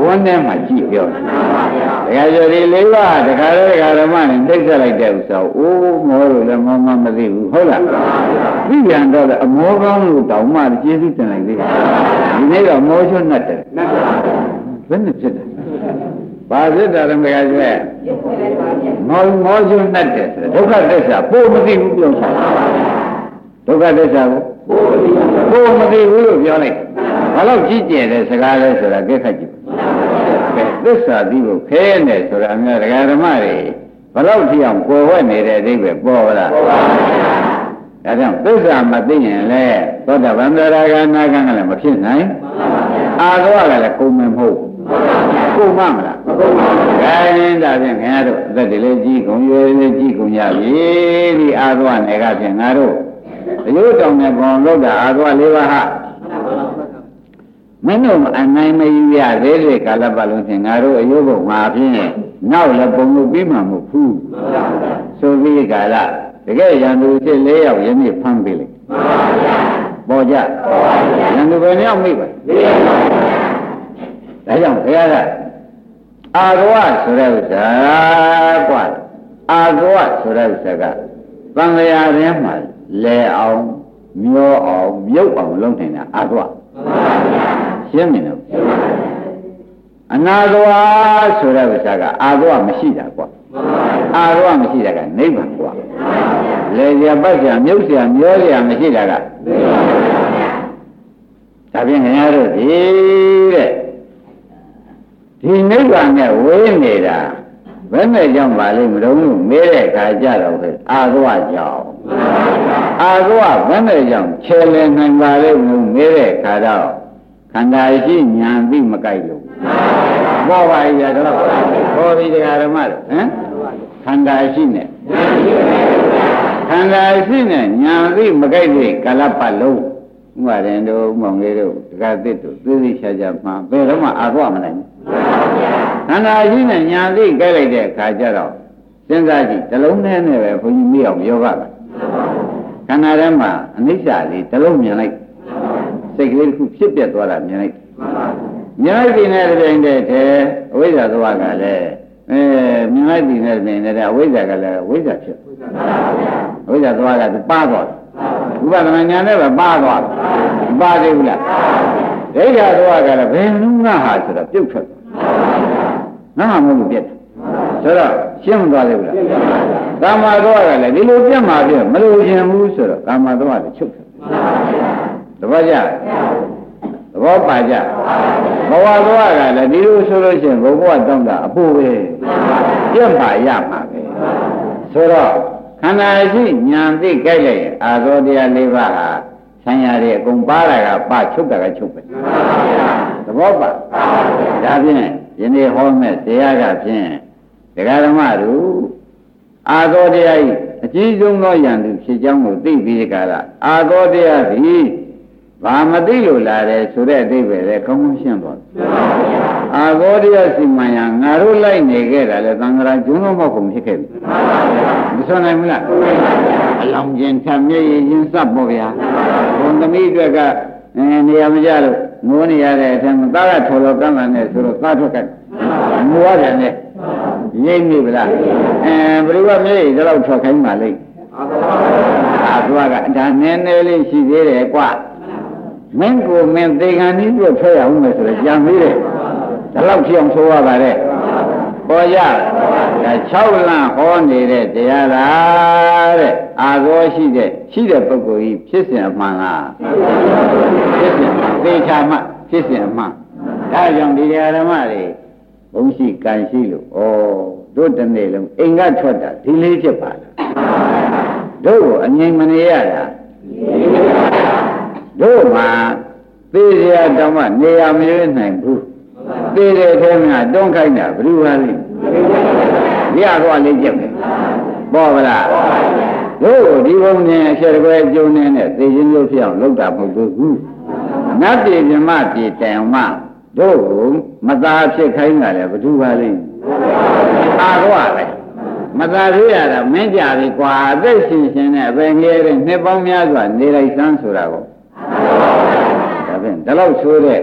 န်းထဲမှာကြည့်ပြောတယ်ဒါကြဒီလေးပါးတခါတည်းခါဓမ္မနဲ့နှိမ့်ဆက်လိုက်တဲ့ဥစ္စာအိုးမောလို့လည်းမောမမသိဘူးဟုတ်လားသိပြန်တော့အမောကောင်းလို့တောင်မှကျေးဇူးတင်လိုက်သေးတယ်ဒီနေ့တော့မောချွတ်နဲ့တယ်ဘယ်နဲ့ဖြစ်တယ်ဘာဖြစ်တာလဲမကကျဲမောမောချွတ်နဲ့တယ်ဒုက္ခသစ္စာပို့မသိဘူးပြောတာဒုက္ခသစ္စာကိုပို့မသိဘူးလို့ပြောလိုက်ဘာလို့ကြည့်ကျင်တဲ့စကားလဲဆိုတာကြက်ခတ်ကြည့်သစ္စာသိဖို့ခဲနေဆိုတာအများတရားဓမ္မတွေဘလို့ထီအောင်ကိုယ်ဝဲနေတဲ့အဓိပ္ပာယ်ပေါ်လားဒါကြောင့်သစ္စာမသိရင်လေသောတာပန်တရားကနာကံကလည်းမဖြစ်နိုင်အာသောကလည်းကုန်မမဟုတ်ကုန်မမလားမကုန်ပါဘူးခိုင်းဒါဖြင့်ခင်ဗျားတို့အသက်တွေလေးကြီးကုန်ရွယ်လေးကြီးကုန်ကြပြီဒီအာသောနယ်ကဖြင့်ငါတို့အယုတောင်နဲ့ပေါ်လို့တာအာသောလေးပါးဟာမင်းတို့အနိုင်မယူရသေးတဲ့ကာလပတ်လုံးဖြင့်ငါတို့အယုဘုံမှာဖြင့်နောက်လည်းပုံလို့ပြီးမှမဟုတ်ဘူးဆိုပြီးကာလတကယ်ရန်သူဖြစ်၄ယောက်ယနေ့ဖမ်းပေးလိုက်ပေါ်ကြရန်သူဘယ်နှယောက်မိပါဒါကြောင့်ဘုရားကအာရဝဆိုတဲ့ဥစ္စာกว่าအာရဝဆိုတဲ့ဥစ္စာကသံဃာထဲမှာလဲအောင်မျောအောင်မြုပ်အောင်လုပ်နေတာအာရဝရှင်းမြင်တော့အနာရဝဆိုတဲ့ဥစ္စာကအာရဝမရှိတာกว่าအာရဝမရှိတာကနိဗ္ဗာန်กว่าလေရပတ်ကြမြုပ်เสียမျောเสียမရှိတာကဒါဖြင့်ခင်ဗျားတို့ဒီတဲ့ဒီနိဗ္ဗာန်နဲ့ဝေးနေတာဘယ်နဲ့ကြောင့်ပါလိမ့်မလို့မေးတဲ့အခါကြတော့ပဲအာသဝကြောင့်အာသဝဘယ်နဲ့ကြောင့်ခြေလည်နိုင်ပါလိမ့်မလို့မေးတဲ့အခါတော့ခန္ဓာရှိညာသိမကြိုက်လို့ဘောပါရတော့ဘောဒီတရားဓမ္မတို့ဟမ်ခန္ဓာရှိနဲ့ခန္ဓာရှိနဲ့ညာသိမကြိုက်တဲ့ကာလပတ်လုံးဥပါရင်တို့မောင်လေးတို့တက္ကသစ်တို့သိသိချာချာမှဘယ်တော့မှအာသဝမနိုင်ဘူးခန္ဓာရှိနဲ့ညာသိကြိုက်လိုက်တဲ့အခါကျတော့စဉ်းစားကြည့်တစ်လုံးနဲ့နဲ့ပဲဘုန်းကြီးမေးအောင်ပြောပါမယ်ခန္ဓာထဲမှာအနိစ္စလေးတစ်လုံးမြင်လိုက်စိတ်ကလေးတစ်ခုဖြစ်ပြသွားတာမြင်လိုက်မြင်လိုက်ပြီးတဲ့တိုင်တဲ့ထဲအဝိဇ္ဇာသွားကလည်းအဲမြင်လိုက်ပြီးတဲ့တိုင်တဲ့အဝိဇ္ဇာကလည်းဝိဇ္ဇာဖြစ်အဝိဇ္ဇာသွားကသူပါသွားဥပဒနာညာနဲ့ပဲပါသွားပါသေးဘူးလားဒိဋ္ဌာသွားကလည်းဘယ်နုငါဟာဆိုတော့ပြုတ်ထွက်ငါမှမဟုတ်ပြတ်ဆိုတော့ရှင်းမသွားသေးဘူးလားကာမသွားကလည်းဒီလိုပြတ်မှာပြတ်မလို့ရှင်ဘူးဆိုတော့ကာမသွားလည်းချုပ်ထွက်သဘောကျသဘောပါကြဘဝသွားကလည်းဒီလိုဆိုလို့ရှိရင်ဘဝတောင်းတာအဖို့ပဲပြတ်ပါရမှာပဲဆိုတော့ခန္ဓာရှိညာသိကြိုက်လိုက်အာသောတရား၄ပါးဟာဆံရတွေအကုန်ပါတာကပချုပ်တာကချုပ်ပဲသဘောပါဒါဖြင့်ယနေ့ဟောမဲ့တရားကဖြင့်ဒကာဓမ္မတို့အာသောတရားဤအကြီးဆုံးသောယန္တုဖြစ်ကြောင်းကိုသိပြီးကြလားအာသောတရားသည်ဘာမသိလို့လာတယ်ဆိုတဲ့အဓိပ္ပာယ်လည်းကောင်းကောင်းရှင်းသွားတယ်အာသောတရားစီမံရငါတို့လိုက်နေခဲ့တာလေသံဃာကျွန်းတော်မောက်ကုန်ဖြစ်ခဲ့ပြီမဆိုနိုင်ဘူးလားအလောင်းကျင်ထမျက်ရည်ရင်စပ်ပေါ့ဗျာဘုံသမီးတွေကအဲနေရာမကြလို့ငိုးနေရတဲ့အထက်မှာသားကထော်လောကမ်းလာနေဆိုတော့သားထွက်ကငိုရတယ်နဲ့ရိပ်နေဗလားအဲဘယ်လိုကမျက်ရည်တော့ထွက်ခိုင်းပါလိမ့်အာသွားကဒါနည်းနည်းလေးရှိသေးတယ်ကွာမင်းကိုမင်းသေခံပြီးတော့ထွက်ရအောင်မယ်ဆိုတော့ကြံသေးတယ်ဒါတော့ဖြစ်အောင်ဆိုရပါတယ်ပေါ်ရဒါ၆လမ်းဟောနေတဲ့တရားလားတဲ့အာသောရှိတဲ့ရှိတဲ့ပုဂ္ဂိုလ်ကြီးဖြစ်စဉ်အမှန်လားဖြစ်စဉ်သေချာမှဖြစ်စဉ်အမှန်ဒါကြောင့်ဒီတရားဓမ္မတွေဘုံရှိကံရှိလို့ဩတို့တနေ့လုံးအိမ်ကထွက်တာဒီလေးဖြစ်ပါလားတို့ကိုအငြိမ်မနေရတာတို့မှာသေစရာတောင်မှနေရာမရွေးနိုင်ဘူးသေတဲ့ထဲမှာတွန်းခိုင်းတာဘယ်လိုပါလဲရတော့လေးကျက်ပဲပေါ်ပါလားတို့ဒီဘုံနဲ့အချက်တကွဲကျုံနေတဲ့သေခြင်းလို့ဖြစ်အောင်လုပ်တာမဟုတ်ဘူးနတ်ပြည်မြမပြည်တန်မှတို့ကိုမသာဖြစ်ခိုင်းတာလေဘယ်သူပါလဲအာတော့ပဲမသာသေးရတာမင်းကြပြီကွာအသက်ရှင်ရှင်နဲ့ပဲငယ်တဲ့နှစ်ပေါင်းများစွာနေလိုက်စမ်းဆိုတာကိုဒါဖြင့်ဒီလောက်ဆိုတဲ့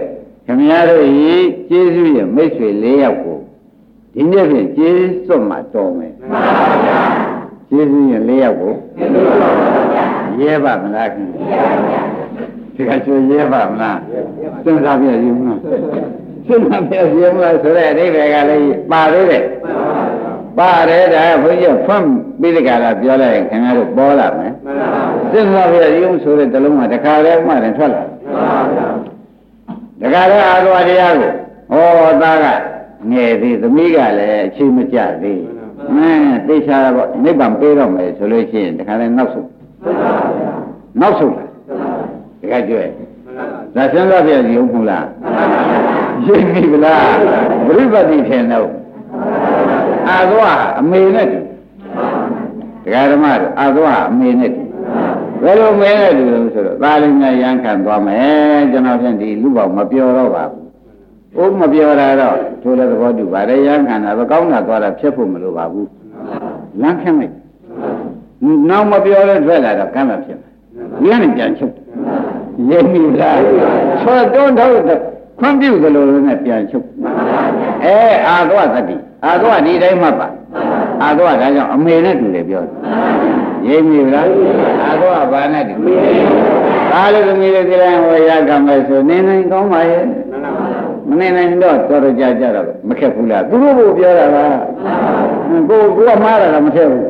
ခင်ဗျားတို့ဤကျေးဇူးရဲ့မိတ်ဆွေ၄ယောက်ကိုဒီနေ့ဖြင့်ကျေးဇူးမှတော်မယ်မှန်ပါဗျာကျေးဇူးရဲ့၄ယောက်ကိုရဲပါမလားခင်ဗျာဒီကချိုးရဲပါမလားစဉ်းစားပြရည်မလားစဉ်းစားပြရည်မလားဆိုတဲ့အဓိပ္ပာယ်ကလည်းပါသေးတယ်ပါတယ်ဒါဘုန်းကြီးဖွင့်ပြီးတကလားပြောလိုက်ရင်ခင်ဗျားတို့ပေါ်လာမယ်စဉ်းစားပြရည်ဆိုတဲ့တလုံးကတခါတည်းမှthenထွက်လာတခါတည်းအာသွားတရားကိုဟောသားကငယ်သေးသမီးကလည်းအချိန်မကျသေးအင်းသိချာတော့နိဗ္ဗာန်ပေးတော့မယ်ဆိုလို့ရှိရင်တခါတည်းနောက်ဆုံးနောက်ဆုံးတခါကျွဲဒါစဉ်းစားပြရည်ဟုတ်လားရှင်းပြီလားဘုရားတိထင်တော့အာသွားအမေနဲ့တူဒကာဓမ္မတို့အာသွားအမေနဲ့တူဘယ်လိုမဲနဲ့တူလို့ဆိုတော့သားလေးများရန်ခံသွားမယ်ကျွန်တော်ဖြင့်ဒီလူပေါင်းမပြောတော့ပါဘူးဥမပြောတာတော့ထိုလည်းသဘောတူပါတယ်ရန်ခံတာပဲကောင်းတာသွားတာဖြစ်ဖို့မလိုပါဘူးလမ်းခင်းလိုက်နောက်မပြောလဲထွက်လာတော့ကမ်းလာဖြစ်မယ်ဒီကနေပြန်ချုပ်ရိပ်မိလားဆွတ်တွန်းတော့ခွင့်ပြုသလိုလိုနဲ့ပြန်ချုပ်အဲအာသွားသတိအာသွားဒီတိုင်းမှပါအာသွားဒါကြောင့်အမေနဲ့တူတယ်ပြောတယ်ရိပ်မိလားအာသွားဘာနဲ့တူဒါလည်းသမီးလေးဒီတိုင်းဟောရကမယ်ဆိုနေနေကောင်းပါရဲ့မနေနိုင်တော့တော်တော်ကြာကြတော့မခက်ဘူးလားသူတို့ကိုပြောတာပါကိုကိုကမှားတာတော့မထက်ဘူး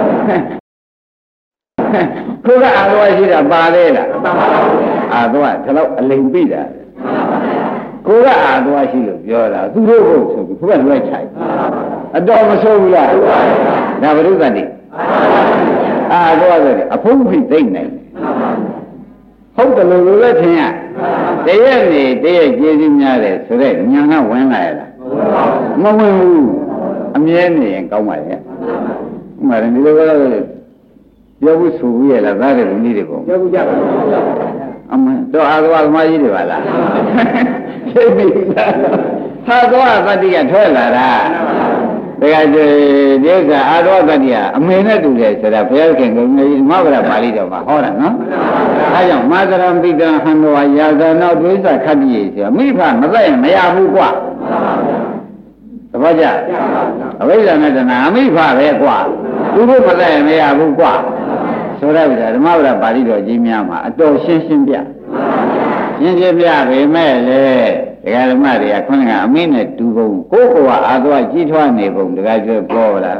ကိုကအာသွားရှိတာပါလေလားအာသွားဒီလောက်အလိမ်ပိတာကိုကအာသွားရှိလို့ပြောတာသူတို့ကိုဆိုပြီးကိုကလွှဲချိုက်အတော်မဆိုးဘူးလားဒါဘုရုသတိအာသွားဆိုတယ်အဖုံးဖိသိမ့်နိုင်ဟုတ်တယ်လို့လည်းထင်ရတရက်နေတရက်ကျေးဇူးများတယ်ဆိုတော့ညာကဝင်လာရလားမဝင်ဘူးအမြဲနေရင်ကောင်းပါရဲ့ဥမာဒီလိုကတော့ပြောဖို့ဆိုပြီးရလားသားတယ်လူကြီးတွေပေါ့ပြောဖို့ကြပါအမတော့အာသွားသမားကြီးတွေပါလားသိပြီလားဟာသွားသတိကထွက်လာတာဒါကဒီဥစ္စာအာသွားသတိကအမေနဲ့တူတယ်ဆိုတာဘုရားခင်ကမဟာဗရပါဠိတော်မှာဟောတာနော်အဲကြောင့်မာသရံပိတံဟံတော်ရာဇနောဒွိသခတ္တိရေဆိုတာမိဖမသက်ရင်မရဘူးကွာသဘောကျအဝိဇ္ဇာနဲ့တဏှာအမိဖပဲကွာသူတို့မသက်ရင်မရဘူးကွာဆိုရပြီဓမ္မဗရပါဠိတော်ကြီးများမှာအတော်ရှင်းရှင်းပြရှင်းရှင်းပြပေမဲ့လေဒကာဓမ္မတွေကခွန်းကအမင်းနဲ့တူပုံကိုကိုကအာသွားကြီးထွားနေပုံဒကာကျွဲပေါ်လာ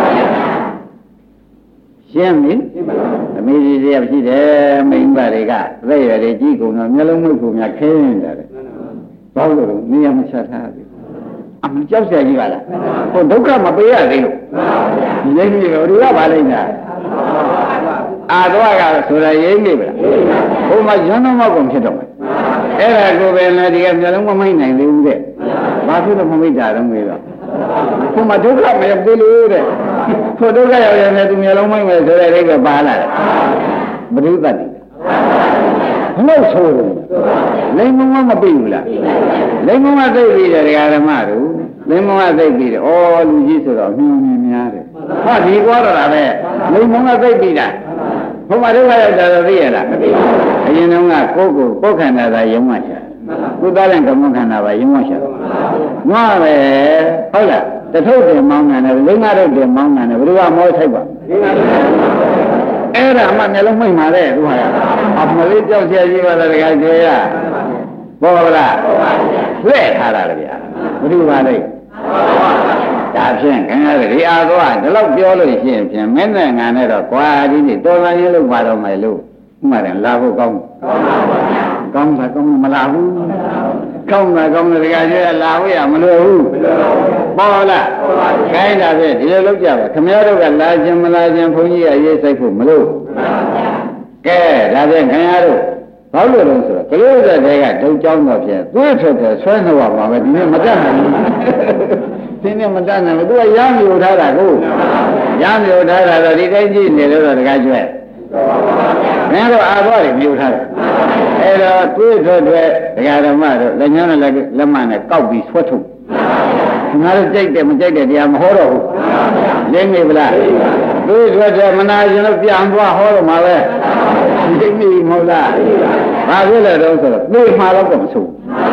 ရှင်းပြီအမေကြီးတွေကရှိတယ်မိန်းမတွေကသက်ရွယ်တွေကြီးကုန်တော့မျက်လုံးမှုကိုများခင်းနေတာလေဘာလို့လဲနေရာမချထားဘူးအမှကြောက်စရာကြီးပါလားဟိုဒုက္ခမပေးရသေးလို့ဒီလိမ့်ကြီးကတို့ကပါလိမ့်တာအာသွားကဆိုတာရိမ့်နေပါလားဟိုမှာရန်တော်မောက်ကုန်ဖြစ်တော့မယ်အဲ့ဒါကိုပဲလေဒီကမျိုးလုံးမမိတ်နိုင်သေးဘူးတဲ့ဘာဖြစ်လို့မမိတ်တာတော့မေးတော့ဟိုမှာဒုက္ခမရောက်သေးလို့တဲ့ဟိုဒုက္ခရောက်ရင်လည်းသူမျိုးလုံးမိတ်မယ်ဆိုတဲ့အိကပါလာတယ်ဘုရုသတိဘလို့ဆိုတယ်လိမ္မောမသိဘူးလားလိမ္မောမသိပြီတဲ့ဒကာဓမ္မတို့လိမ္မောမသိပြီတဲ့ဩလူကြီးဆိုတော့မြင်မြင်များတယ်ဟာဒီကွာတော့တာပဲလိမ္မောမသိပြီလားဘုမဒုက္ခရောက်တာသိရလားမသိဘူးအရင်တုန်းကကိုယ်ကိုကိုယ်ခန္ဓာသာယုံမှချာကုသလင်ကမ္မခန္ဓာပါယုံမှချာငါပဲဟုတ်လားတထုပ်တင်မောင်းတယ်လိမ္မာထုတ်တင်မောင်းတယ်ဘယ်သူကမောထိုက်ပါအဲ့ဒါမှမျိုးလုံးမိတ်ပါလေသူဟာအမလေးကြောက်ချဲကြီးပါလားတခါကျွေးရဘောလားလှဲ့ထားတာလေဗျာဘယ်သူပါလဲဒါဖြင့်ခင်ဗျားတို့ဒီအာသွားဒီလောက်ပြောလို့ရှိရင်ဖြင့်မင်းနဲ့ငါနဲ့တော့ကွာဒီနေ့တော်လာရင်လို့ပါတော့မယ်လို့ဥမာတယ်လာဖို့ကောင်းကောင်းတာကောင်းမလားဘူးကောင်းတာကောင်းတယ်တခါကျွေးရလာဖို့ရမလို့ဘူးပေါ်လားခိုင်းတာပဲဒီလိုလုပ်ကြပါခင်ဗျားတို့ကလာခြင်းမလာခြင်းဘုန်းကြီးကရေးစိုက်ဖို့မလို့ကဲဒါဖြင့်ခင်ဗျားတို့ဘာလို့လဲဆိုတော့ကလေးတဲ့တွေကဒုံကြောင်းတော့ဖြင့်သွေးထွက်တယ်ဆွဲနေပါမှာပဲဒီနေ့မတတ်နိုင်ဘူးဒီနေ့မတတ်နိုင်ဘူးသူကရမ်းမြူထားတာကိုရမ်းမြူထားတာတော့ဒီတိုင်းကြည့်နေလို့တော့တကားကျွဲမင်းတို့အာဘောတွေမြူထားတယ်အဲ့တော့သွေးထွက်တယ်ဒကာဓမ္မတို့လက်ညှိုးနဲ့လက်မနဲ့ကောက်ပြီးဆွတ်ထုတ်ငါတို့ကြိုက်တယ်မကြိုက်တယ်တရားမဟောတော့ဘူးလင်းနေဗလားသွေးထွက်တယ်မနာရင်တော့ပြန်သွားဟောတော့မှာပဲသိပြီမဟုတ်လားဘာဖြစ်လဲတော့ဆိုတော့သိမှာတော့မဆိုး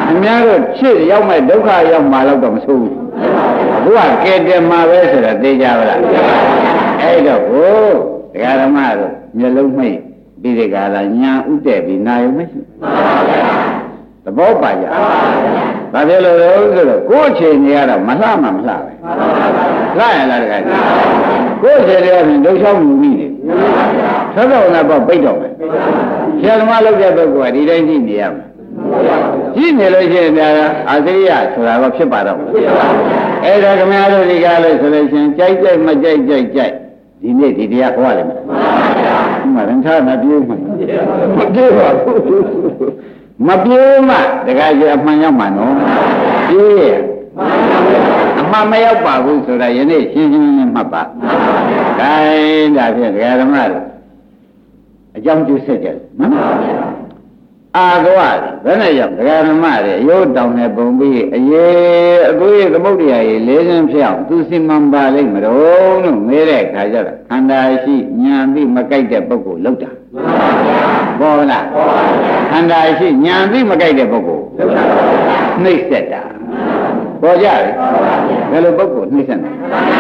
အများတို့ဖြစ်ရောက်မဲ့ဒုက္ခရောက်မှတော့မဆိုးဘူးဘုရားကဲတယ်မှာပဲဆိုတော့သိကြပါလားအဲ့တော့ဘုရားဓမ္မတို့မျက်လုံးမိတ်ပြီးဒီကလာညာဥတည်ပြီးနာယုံမရှိသဘောပါကြဘာဖြစ်လို့လဲဆိုတော့ကိုယ်အချိန်ကြီးကတော့မလှမှမလှပဲလှရလားတခါကိုယ်အချိန်ကြီးကဒုချောင်းမူပြီးတယ်သောတော်နာပေါ့ပိတ်တော့မယ်ဆရာသမားလုပ်တဲ့ပုဂ္ဂိုလ်ကဒီတိုင်းကြည့်နေရမယ်ကြည့်နေလို့ရှိရင်ဒါအာသရိယဆိုတာကဖြစ်ပါတော့အဲ့ဒါခင်ဗျားတို့ဒီကားလို့ဆိုလို့ရှိရင်ကြိုက်ကြိုက်မကြိုက်ကြိုက်ကြိုက်ဒီနေ့ဒီတရားခေါ်ရလိမ့်မယ်မှန်ပါဗျာမှန်ထားမပြေးမှမပြေးပါဘူးမပြေးမှတခါကျအမှန်ရောက်မှာနော်ပြေးရအမှန်မရောက်ပါဘူးဆိုတာယနေ့ရှင်းရှင်းလင်းလင်းမှတ်ပါခိုင်းဒါဖြင့်ဒကာဓမ္မတို့အကြောင်းကျဆက်ကြတယ်နော်အာသွားဘယ်နဲ့ရောက်ဒကာဓမ္မတွေရိုးတောင်နဲ့ပုံပြီးအေးအကိုရဲ့သမုဒ္ဒရာကြီးလေးစင်းဖြစ်အောင်သူစီမံပါလိမ့်မလို့လို့မေးတဲ့ခါကျတော့ခန္ဓာရှိညာပြီးမကြိုက်တဲ့ပုဂ္ဂိုလ်လောက်တာပေါ်လားခန္ဓာရှိညာပြီးမကြိုက်တဲ့ပုဂ္ဂိုလ်နှိမ့်ဆက်တာပေါ်ကြတယ်ဘယ်လိုပုဂ္ဂိုလ်နှိမ့်ဆက်လဲ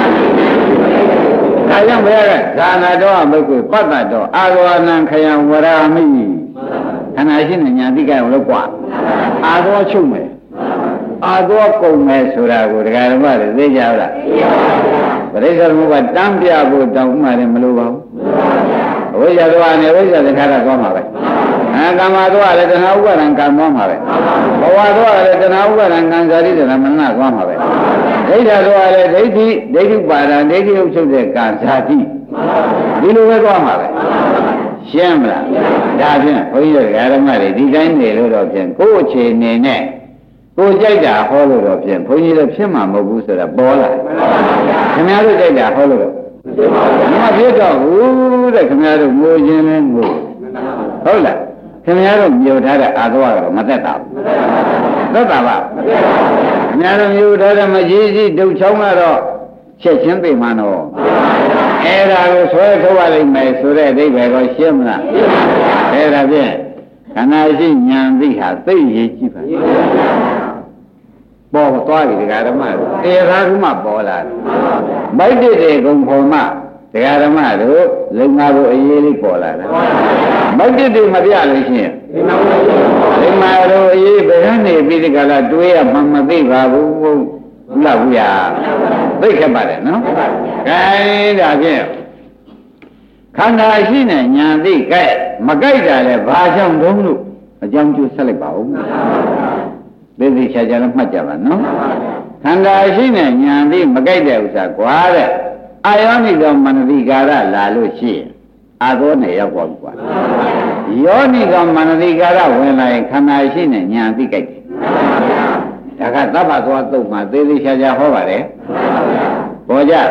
ဒါကြောင့်ဘုရားကဇာနာတော်ပုဂ္ဂိုလ်ပတ္တတော်အာရောဏံခယံဝရာမိခန္ဓာရှိနေညာတိကံလို့กว่าအာသောချုပ်မယ်အာသောကုန်မယ်ဆိုတာကိုဒကာဓမ္မတွေသိကြလားပရိစ္ဆေသမုပ္ပါတန်းပြဖို့တောင်းမှလည်းမလိုပါဘူးအဝိဇ္ဇာသွားနေဝိဇ္ဇာသင်္ခါရသွားမှာပဲအဲကာမသွားလည်းတဏှာဥပါဒံကံသွားမှာပဲဘဝသွားလည်းတဏှာဥပါဒံကံဇာတိတဏမနသွားမှာပဲဒိဋ္ဌာသွားလည်းဒိဋ္ဌိဒိဋ္ဌိပါဒံဒိဋ္ဌိဥချုပ်တဲ့ကံဇာတိဒီလိုပဲသွားမှာပဲရှင်းမလားဒါဖြင့်ဘုန်းကြီးတို့ဓမ္မတွေဒီတိုင်းနေလို့တော့ဖြင့်ကိုယ်အခြေအနေနဲ့ကိုယ်ကြိုက်တာဟောလို့တော့ဖြင့်ဘုန်းကြီးတို့ဖြစ်မှာမဟုတ်ဘူးဆိုတာပေါ်လာခင်ဗျားတို့ကြိုက်တာဟောလို့တော့မဖြစ်တော့ဘူးတဲ့ခင်ဗျားတို့ငိုခြင်းလဲငိုဟုတ်လားခင်ဗျားတို့မြုပ်ထားတဲ့အာသောကတော့မသက်တာဘူးသက်တာပါခင်ဗျားတို့မြုပ်ထားတဲ့မကြီးကြီးဒုတ်ချောင်းကတော့ချက်ချင်းသိမှတော့အဲ့ဒါကိုဆွဲထုတ်ရလိမ့်မယ်ဆိုတဲ့အဓိပ္ပာယ်ကိုရှင်းမလားအဲ့ဒါဖြင့်ခန္ဓာရှိဉာဏ်သိဟာသိရေးကြည့်ပါပေါ်သွားပြီဒကာဓမ္မတို့တေသာဓမ္မပေါ်လာတယ်မိုက်တဲ့တဲ့ကုံပေါ်မှဒကာဓမ္မတို့လုံငါကိုအရေးလေးပေါ်လာတယ်မိုက်တဲ့တဲ့မပြလို့ရှိရင်လုံငါတို့အရေးဘယ်ကနေပြီးဒီကလာတွေးရမှမသိပါဘူးဘူးလားဘူးရသိခဲ့ပါတယ်နော်ခိုင်းဒါဖြင့်ခန္ဓာရှိနေညာသိကြိုက်မကြိုက်တာလဲဘာကြောင့်တုံးလို့အကြောင်းကျိုးဆက်လိုက်ပါဦးသိသိချာချာလည်းမှတ်ကြပါနော်ခန္ဓာရှိနေညာသိမကြိုက်တဲ့ဥစ္စာကွာတဲ့အာယောနိသောမနတိကာရလာလို့ရှိရင်အာသောနဲ့ရောက်သွားပြီကွာယောနိသောမနတိကာရဝင်လာရင်ခန္ဓာရှိနေညာသိကြိုက်တယ်ဒါကသဗ္ဗသွားတုတ်မှာသေးသေးချာချာဟောပါတယ်ပေါ်ကြ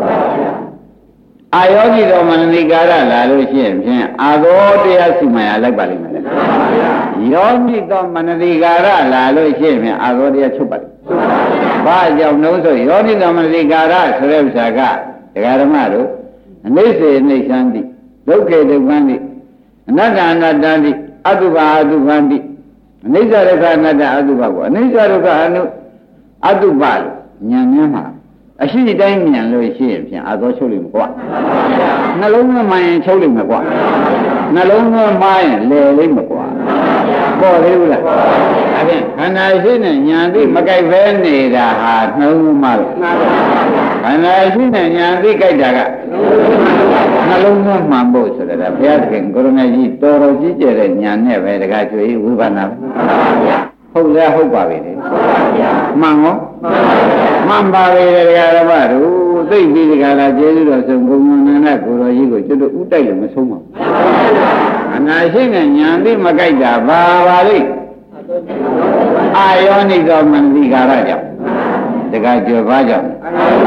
အာယောနိတော်မနတိကာရလာလို့ရှိရင်ဖြင့်အာသောတရားစီမံရလိုက်ပါလိမ့်မယ်ယောနိတော်မနတိကာရလာလို့ရှိရင်ဖြင့်အာသောတရားချုပ်ပါလိမ့်ဘာကြောင့်လို့ဆိုယောနိတော်မနတိကာရဆိုတဲ့ဥစ္စာကဒကာဓမ္မတို့အနိစ္စအနိစ္စံတိဒုက္ခေဒုက္ခံတိအနတ္တအနတ္တံတိအတုပါအတုပံတိအနိစ္စဒုက္ခအနတ္တအတုပကိုအနိစ္စဒုက္ခအနုအတုပလို့ဉာဏ်နဲ့မှာအရှိတိုင်းဉာဏ်လို့ရှိရင်ဖြင့်အာသောချုပ်လိမ့်မယ်ကွာနှလုံးသွင်းမှရင်ချုပ်လိမ့်မယ်ကွာနှလုံးသွင်းမှရင်လည်လိမ့်မယ်ကွာပေါ်သေးဘူးလားဒါဖြင့်ခန္ဓာရှိနဲ့ဉာဏ်သိမကြိုက်ပဲနေတာဟာနှလုံးမှလို့ခန္ဓာရှိနဲ့ဉာဏ်သိကြိုက်တာကနှလုံးသွင်းမှန်ဖို့ဆိုတော့ဘုရားသခင်ကိုရမကြီးတော်တော်ကြီးကျယ်တဲ့ဉာဏ်နဲ့ပဲတကားကျွေးဝိပဿနာဟုတ်လဲဟုတ်ပါပြီလေမှန်ရောမှန်ပါပြီတရားဓမ္မတို့သိပြီးဒီကလာကျေးဇူးတော်ဆုံးဘုံမန္တနာကိုတော်ကြီးကိုကျွတ်ဥတိုက်လို့မဆုံးပါဘူးအနာရှိနဲ့ညာသိမကြိုက်တာဘာပါလိမ့်အာယောနိသောမနတိကာရကြောင့်တကကြွယ်ဘာကြောင့်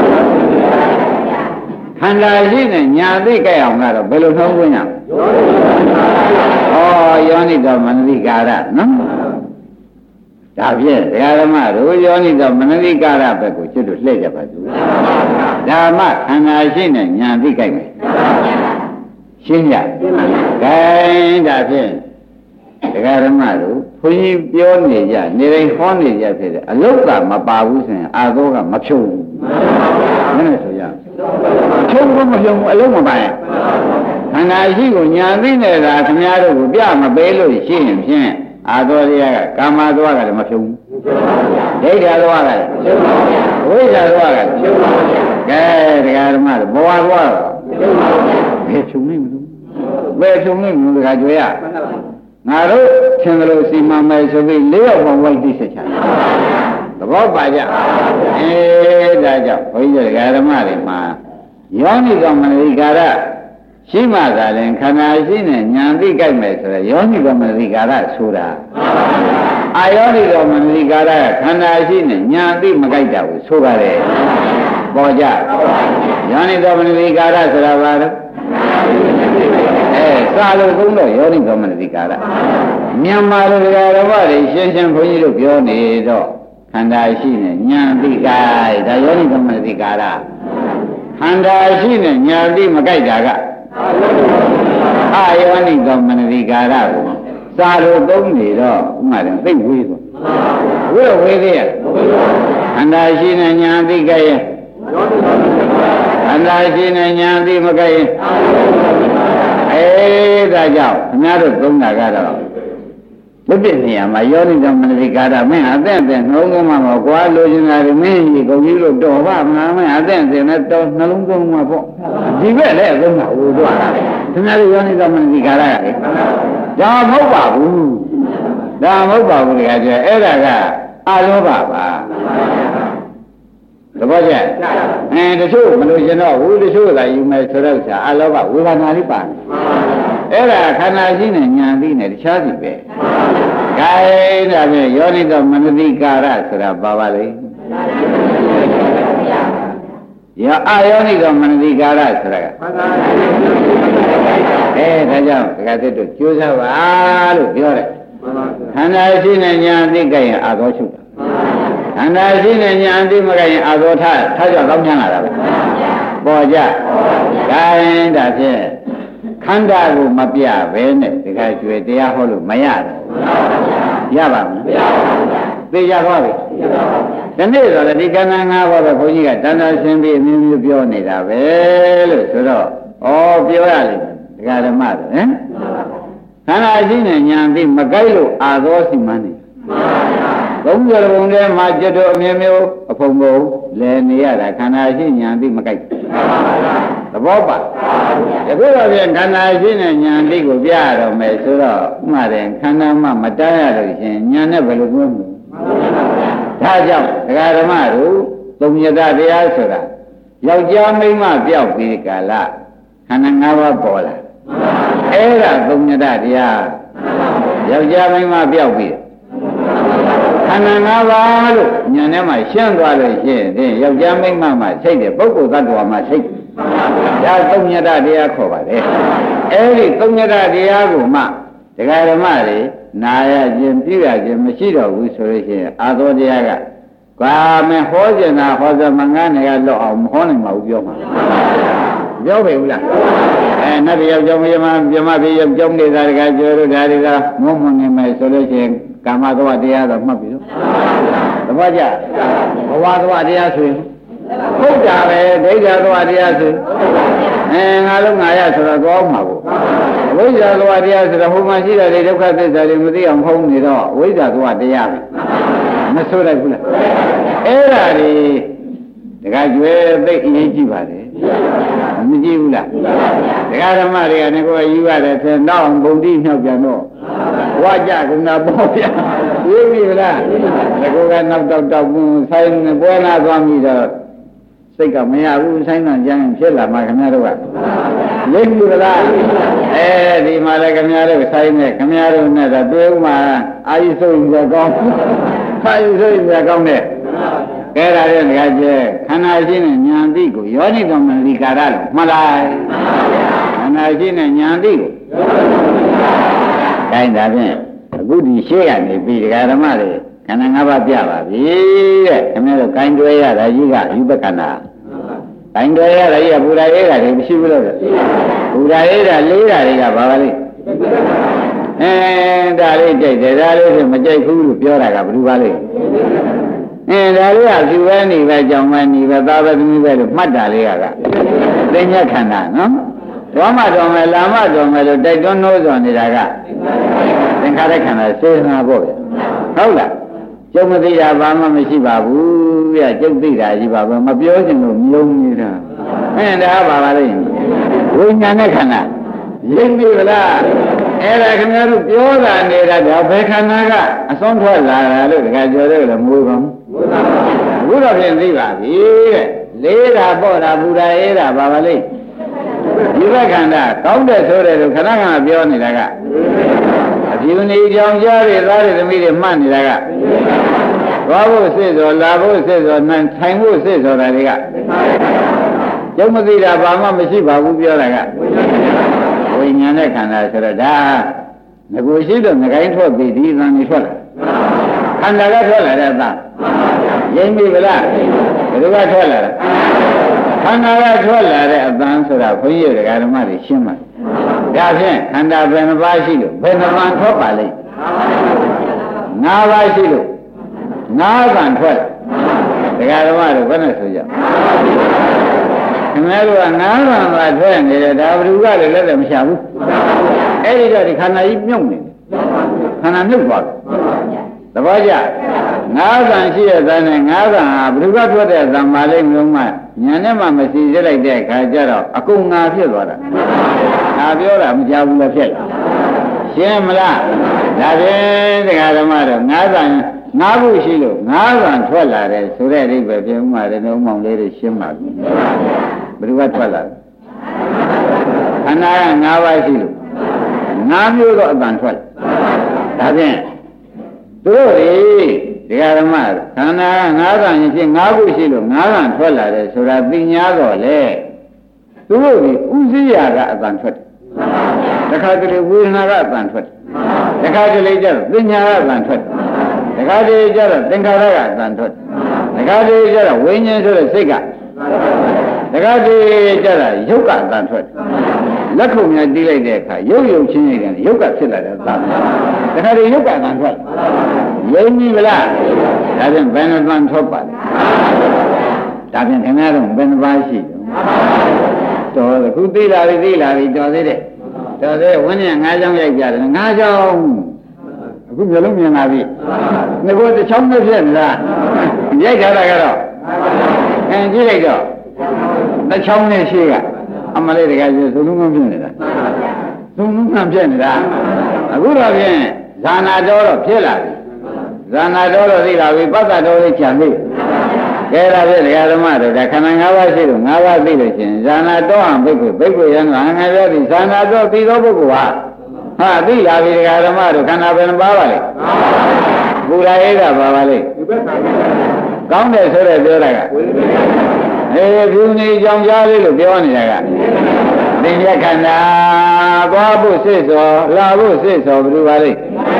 ခန္ဓာရှိနဲ့ညာသိကြိုက်အောင်ကတော့ဘယ်လိုနှောင်းသွင်းရမလဲဩယောနိသောမနတိကာရနော်ဒါဖြင့်တရားဓမ္မတို့ယောနိသောမနတိကာရဘက်ကိုကျွတ်လို့လှည့်ကြပါစို့ဓမ္မခန္ဓာရှိနဲ့ညာသိကြိုက်မယ်ရှင်းကြဂိုင်းဒါဖြင့်တရားဓမ္မတို့ဘုန်းကြီးပြောနေကြနေတိုင်းဟောနေကြဖြစ်တယ်အလုတ်ကမပါဘူးဆိုရင်အာသောကမဖြုံဘူးမင်းလည်းဆိုရဖြုံကမဖြုံဘူးအလုတ်မပါရင်ခန္ဓာရှိကိုညာသိနေတာခင်ဗျားတို့ကိုပြမပေးလို့ရှိရင်ဖြင့်အာသောတရားကကာမသောကလည်းမဖြုံဘူးဒိဋ္ဌာသောကလည်းဝိဇ္ဇာသောကလည်းကဲတရားဓမ္မတို့ဘဝသောကဘယ်ဖြုံနိုင်မလို့ဘယ်ဖြုံနိုင်မလို့တခါကြွေရငါတို့သင်္ကလို့စီမံမယ်ဆိုပြီးလေးယောက်ပေါင်းဝိုက်သိဆက်ချင်သဘောပါကြအဲဒါကြောင့်ဘုန်းကြီးတရားဓမ္မတွေမှာယောနိကမနတိကာရရှိမှသာရင်ခန္ဓာရှိနဲ့ဉာဏ်သိကြိုက်မယ်ဆိုတော့ယောနိကမနတိကာရဆိုတာအာယောနိကမနတိကာရခန္ဓာရှိနဲ့ဉာဏ်သိမကြိုက်တာကိုဆိုပါတယ်ပေါ်ကြယောနိကမနတိကာရဆိုတာဘာလဲအဲစာလို့သုံးတော့ယောနိကမနတိကာရမြန်မာလူတရားတော်တွေရှင်းရှင်းဘုန်းကြီးတို့ပြောနေတော့ခန္ဓာရှိနဲ့ဉာဏ်သိကြိုက်ဒါယောနိကမနတိကာရခန္ဓာရှိနဲ့ဉာဏ်သိမကြိုက်တာကအာယောနိကမနတိကာရကိုစာလို့သုံးနေတော့ဥမာတယ်သိဝေးသွားဝေးတော့ဝေးသေးရခန္ဓာရှိနဲ့ဉာဏ်သိကြိုက်ရဲ့ခန္ဓာရှိနဲ့ဉာဏ်သိမကြိုက်ရဲ့အဲဒါကြောင့်ခင်ဗျားတို့သုံးတာကတော့ဘုဒ္ဓနေရာမှာယောနိကမနတိကာရမင်းအသက်အသက်နှလုံးသွင်းမှာပေါ့ကွာလိုချင်တာမင်းကြီးကုန်ကြီးလို့တော်ပါမလားမင်းအသက်အသက်နဲ့တော်နှလုံးသွင်းမှာပေါ့ဒီဘက်လည်းသုံးတာဟိုတော့ခင်ဗျားတို့ယောနိကမနတိကာရကလေဒါမဟုတ်ပါဘူးဒါမဟုတ်ပါဘူးတကယ်ကျအဲ့ဒါကအလောဘပါသဘောကျအဲတချို့မလို့ရှင်တော့ဘူးတချို့သာယူမယ်ဆိုတော့ဆရာအလောဘဝေဒနာလေးပါတယ်အဲ့ဒါခန္ဓာရှိနေညာသိနေတခြားစီပဲ။ဒါဒါဖြင့်ယောနိကမနတိကာရဆိုတာပါပါလေ။ယောအာယောနိကမနတိကာရဆိုတာကအဲဒါကြောင့်ဒကာသစ်တို့ကြိုးစားပါလို့ပြောတယ်။ခန္ဓာရှိနေညာသိကြရင်အာသောချုပ်တာ။ခန္ဓာရှိနေညာသိမကြရင်အာသောထားထားကြောင့်ကောင်းချမ်းလာတာပဲ။ပေါ်ကြ။ဒါရင်ဒါဖြင့်ခန္ဓာကိုမပြပဲနဲ့တခါကျွေတရားဟောလို့မရတော့ရပါမလားသိကြပါပြီဒီနေ့ဆိုတော့ဒီကဏ္ဍ၅ပါးပဲဘုန်းကြီးကတဏ္ဍာရှင်းပြီးအမျိုးမျိုးပြောနေတာပဲလို့ဆိုတော့ဩပြောရလိမ့်မယ်ဒကာဓမ္မတွေဟမ်ခန္ဓာရှိနေညာပြီးမကြိုက်လို့အာသောစီမံနေသုံးကြုံထဲမှာကြွတော်အမျိုးမျိုးအဖုံဖုံလဲနေရတာခန္ဓာရှိညာပြီးမကြိုက်သဘောပါတခုတော့ပြန်ခန္ဓာရှိနေညာတိကိုပြရတော့မယ်ဆိုတော့ဥမာတယ်ခန္ဓာမှမတန်းရလို့ရှင်ညာနဲ့ဘယ်လိုပြောမလဲဒါကြောင့်ဒကာဓမ္မတို့သုံးညတတရားဆိုတာယောက်ျားမိန်းမပြောက်ပြီးကာလခန္ဓာ၅ပါးပေါ်လာအဲ့ဒါသုံးညတတရားယောက်ျားမိန်းမပြောက်ပြီးခန္ဓာ၅ပါးလို့ညာထဲမှာရှင်းသွားလို့ရှိရင်ယောက်ျားမိန်းမမှာစိတ်တယ်ပုဂ္ဂိုလ်သတ္တဝါမှာစိတ်ဒါသုံးညတတရားခေါ်ပါတယ်အဲဒီသုံးညတတရားကိုမှဒကာဓမ္မတွေနာရခြင်းပြရခြင်းမရှိတော့ဘူးဆိုလို့ရှိရင်အာသောတရားကကွာမဟောကျင်တာဟောစမငန်းတွေကလွတ်အောင်မဟောနိုင်ပါဘူးပြောမှာပြောပြီဘူးလားအဲနတ်ပြောကြောင့်မြမမြမပြေကြောင့်နေတာတကကျော်တို့ဒါတွေကငုံမနေမယ်ဆိုလို့ရှိရင်ကာမသဝတရားတော့မှတ်ပြီနော်သဘောကျဘဝသဝတရားဆိုရင်ဟုတ်တာပဲဒိဋ္ဌာသဝတရားဆိုအဲငါလုံးငါရဆိုတော့သွားမှာပေါ့ဝိဇ္ဇာသဝတရားဆိုတော့ဟိုမှာရှိတဲ့ဒုက္ခသစ္စာတွေမသိအောင်ဖုံးနေတော့ဝိဇ္ဇာသဝတရားပဲမဆိုလိုက်ဘူးလားအဲ့ဒါတွေဒကာကျွဲသိအရေးကြီးပါတယ်မကြည့်ဘူးလားဒကာဓမ္မတွေကလည်းကိုယ်ယူရတယ်ဆိုတော့ဘုံတိနှောက်ပြန်တော့ဝါကြကုဏပေါ့ဗျာသိပြီလားဒီကောကနောက်တော့တောက်ဘူးဆိုင်ပွဲလာသွားပြီတော့စိတ်ကမရဘူးဆိုင်ကကြမ်းဖြစ်လာမှခင်ဗျားတို့ကလိမ့်ဘူးလားအဲဒီမှာလည်းခင်ဗျားတို့ဆိုင်နဲ့ခင်ဗျားတို့နဲ့တော့တွေ့ဦးမှာအာယုဆိုရင်ကောင်းအာယုဆိုရင်ကောင်းတဲ့ကဲဒါရဲ့ငါကျဲခန္ဓာရှိနဲ့ဉာဏ်သိကိုယောနိကမနတိကာရလို့မှတ်လိုက်ခန္ဓာရှိနဲ့ဉာဏ်သိကိုတိုင်းဒါဖြင့်အခုဒီရှေ့ကနေပြီးဒကာဓမ္မတွေခန္ဓာ၅ပါးပြပါပြီတဲ့ခင်ဗျားတို့ကိုင်းတွဲရတာကြီးကယူပက္ခဏာကိုင်းတွဲရတာကြီးကဘုရားရေးတာတွေမရှိဘူးလို့ဘုရားရေးတာလေးတာတွေကဘာပါလိမ့်အဲဒါလေးကြိုက်တယ်ဒါလေးဆိုမကြိုက်ဘူးလို့ပြောတာကဘယ်လိုပါလဲအဲဒါလေးကသူပဲနေပဲကြောင်ပဲနေပဲသားပဲသမီးပဲလို့မှတ်တာလေးကကသိဉ္ဇခန္ဓာနော်တော်မတော်မယ်လာမတော်မယ်လို့တိုက်တွန်းနှိုးဆော်နေတာကသင်္ခါရခန္ဓာစေတနာပေါ့ဗျဟုတ်လားကျုပ်မသိတာဘာမှမရှိပါဘူးဗျကျုပ်သိတာရှိပါပဲမပြောချင်လို့မြုံနေတာအဲဒါပါပါလိမ့်ဝိညာဉ်နဲ့ခန္ဓာရင်းပြီလားအဲ့ဒါခင်ဗျားတို့ပြောတာနေတာဒါဘယ်ခန္ဓာကအစွန်းထွက်လာတာလို့တခါပြောတယ်လို့မဟုတ်ပါဘူးဘုရားပြင်သိပါပြီတဲ့လေးတာပေါ့တာဘူတာအေးတာပါပါလိမ့်ဒီဘက်ခန္ဓာကောင်းတဲ့ဆိုတဲ့လို့ခဏခဏပြောနေတာကအဖြူနေကြောင်ကြားတွေသားတွေသမီးတွေမှတ်နေတာကသွားဖို့စစ်စောလာဖို့စစ်စောနိုင်ထိုင်ဖို့စစ်စောတာတွေကကျုံမသိတာဘာမှမရှိပါဘူးပြောတာကဝိညာဉ်နဲ့ခန္ဓာဆိုတော့ဒါငကိုရှိလို့ငကိုင်းထွက်ပြီးဒီသံနေထွက်လာခန္ဓာကထွက်လာတဲ့အသားရင်းပြီဗလားဘယ်လိုကထွက်လာလဲခန္ဓာကထွက်လာတဲ့အသံဆိုတာဘုန်းကြီးတွေကဓမ္မတွေရှင်းပါတယ်ဒါဖြင့်ခန္ဓာဘယ်နှပါးရှိလို့ဘယ်နှပန်ထွက်ပါလိမ့်ငါးပါးရှိလို့ငါးပန်ထွက်ဒကာဓမ္မတို့ဘယ်နဲ့ဆိုကြခင်ဗျားတို့ကငါးပန်ပါထွက်နေတယ်ဒါဘ누구ကလည်းလက်လည်းမရှာဘူးအဲ့ဒီတော့ဒီခန္ဓာကြီးမြုပ်နေတယ်ခန္ဓာမြုပ်သွားတယ်သဘောကျငါးပန်ရှိတဲ့သံနဲ့ငါးပန်ဟာဘ누구ကထွက်တဲ့သံပါလိမ့်မလို့မှညာနဲ့မှမစီစစ်လိုက်တဲ့အခါကျတော့အကုန်ငါဖြစ်သွားတာငါပြောတာမကြောက်ဘူးလည်းဖြစ်လာရှင်းမလားဒါဖြင့်တရားဓမ္မတော့ငါးပန်ငါးခုရှိလို့ငါးပန်ထွက်လာတယ်ဆိုတဲ့အိဗယ်ပြင်မှတယ်တော့မောင်လေးတွေရှင်းပါပြီဘ누구ကထွက်လာခန္ဓာကငါးပါးရှိလို့ငါးမျိုးတော့အပန်ထွက်ဒါဖြင့်သူတို့တွေတရားဓမ္မခန္ဓာကငါးပန်ရှိငါးခုရှိလို့ငါးပန်ထွက်လာတယ်ဆိုတာသိညာတော့လေသူတို့ဒီဥစည်းရာကအပန်ထွက်တယ်တခါတလေဝေဒနာကအပန်ထွက်တယ်တခါတလေကျတော့သိညာကအပန်ထွက်တယ်တခါတလေကျတော့သင်္ခါရကအပန်ထွက်တယ်တခါတလေကျတော့ဝိညာဉ်ဆိုတဲ့စိတ်ကတခါတလေကျတော့ယုတ်ကအပန်ထွက်တယ်လက်ခုံများတီးလိုက်တဲ့အခါရုပ်ရုပ်ချင်းနေတယ်ယုတ်ကဖြစ်လာတဲ့အပန်တခါတလေယုတ်ကအပန်ထွက်ရင်းပြီလားဒါဖြင့်ဘယ်နှပန်ထွက်ပါလဲဒါဖြင့်ခင်ဗျားတို့ဘယ်နှပါးရှိတော်အခုသိလာပြီသိလာပြီတော်သေးတယ်တော်သေးဝင်းနဲ့ငါးချောင်းရိုက်ကြတယ်ငါးချောင်းအခုမျိုးလုံးမြင်လာပြီငါကတစ်ချောင်းနဲ့ဖြစ်နေတာရိုက်ကြတာကတော့အဲကြည့်လိုက်တော့တစ်ချောင်းနဲ့ရှိကအမလေးတကယ်ဆိုသုံးလုံးဖြစ်နေတာသုံးလုံးဖြစ်နေတာအခုတော့ဖြင့်ဇာနာတော်တော့ဖြစ်လာပြီဇာနာတော်တော့သိလာပြီပတ္တတော်လေးကြံပြီကဲဒါဖြင့်ဒကာဓမ္မတို့ဒါခန္ဓာ၅ပါးရှိလို့၅ပါးသိလို့ရှင်ဇာနာတော်ဟံဘိက္ခုဘိက္ခုယံငါငါပြောသည်ဇာနာတော်သိသောပုဂ္ဂိုလ်ဟာဟာသိလာပြီဒကာဓမ္မတို့ခန္ဓာဘယ်နှပါးပါလဲဘုရားဧကပါပါလေကောင်းတယ်ဆိုတော့ပြောတာကအေးဖြူနေကြောင်ကြားလေးလို့ပြောနေတာကသင်္ကြန်ခန္ဓာသွားဖို့စိတ်စောလာဖို့စိတ်စောဘယ်လိုပါလဲ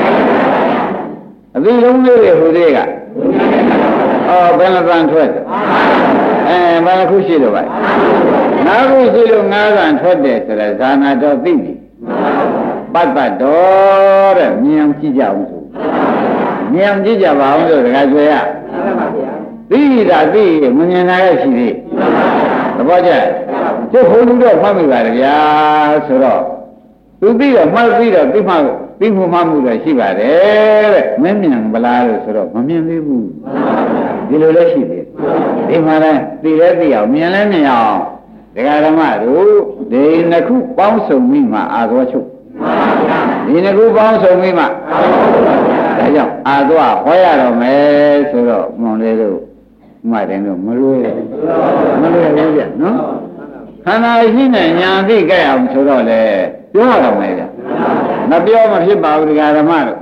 အသီးလုံးလေးတွေဟိုသေးကအော်ဘယ်နှပန်ထွက်အဲဘယ်နှခုရှိလို့ပါငါးခုရှိလို့ငါးပန်ထွက်တယ်ဆိုတော့ဇာနာတော်သိပြီပတ္တတော်တဲ့မြင်အောင်ကြည့်ကြအောင်ဆိုမြင်အောင်ကြည့်ကြပါအောင်ဆိုတခါကျွေရသိတာသိမမြင်တာလည်းရှိသေးသဘောကျကျုပ်ဟိုလူတော့မှတ်မိပါတယ်ဗျာဆိုတော့သူသိတော့မှတ်ပြီးတော့သိမှသိမှုမှမှုတော့ရှိပါတယ်တဲ့မမြင်ဗလားလို့ဆိုတော့မမြင်သေးဘူးဒီလိုလည်းရှိသေးဒီမှာလည်းသိလဲသိအောင်မြင်လဲမြင်အောင်ဒကာဓမ္မတို့ဒီနှစ်ခုပေါင်းစုံပြီးမှအာသောချုပ်ဒီနှစ်ခုပေါင်းစုံပြီးမှဒါကြောင့်အာသောဟောရတော့မယ်ဆိုတော့မွန်လေးတို့မှတယ်တော့မလွယ်မလွယ်ဘူးဗျနော်ခန္ဓာရှိနေညာသိကြအောင်ဆိုတော့လေပြောရတော့မယ်ဗျမပြောမဖြစ်ပါဘူးဒကာဓမ္မတို့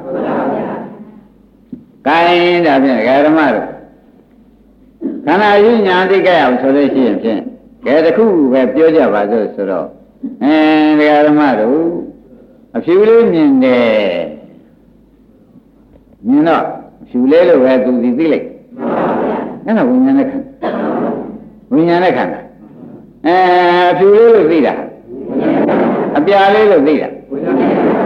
ကိုင်းဒါဖြင့်ဒကာဓမ္မတို့ခန္ဓာရှိညာသိကြအောင်ဆိုလို့ရှိရင်ဖြင့်ကဲတခုပဲပြောကြပါစို့ဆိုတော့အဲဒကာဓမ္မတို့အဖြူလေးမြင်တယ်မြင်တော့အဖြူလေးလို့ပဲသူသိသိလိုက်အဲ့ဒါဝိညာဉ်နဲ့ခန္ဓာဝိညာဉ်နဲ့ခန္ဓာအဲအဖြူလေးလို့သိတာအပြာလေးလို့သိတာ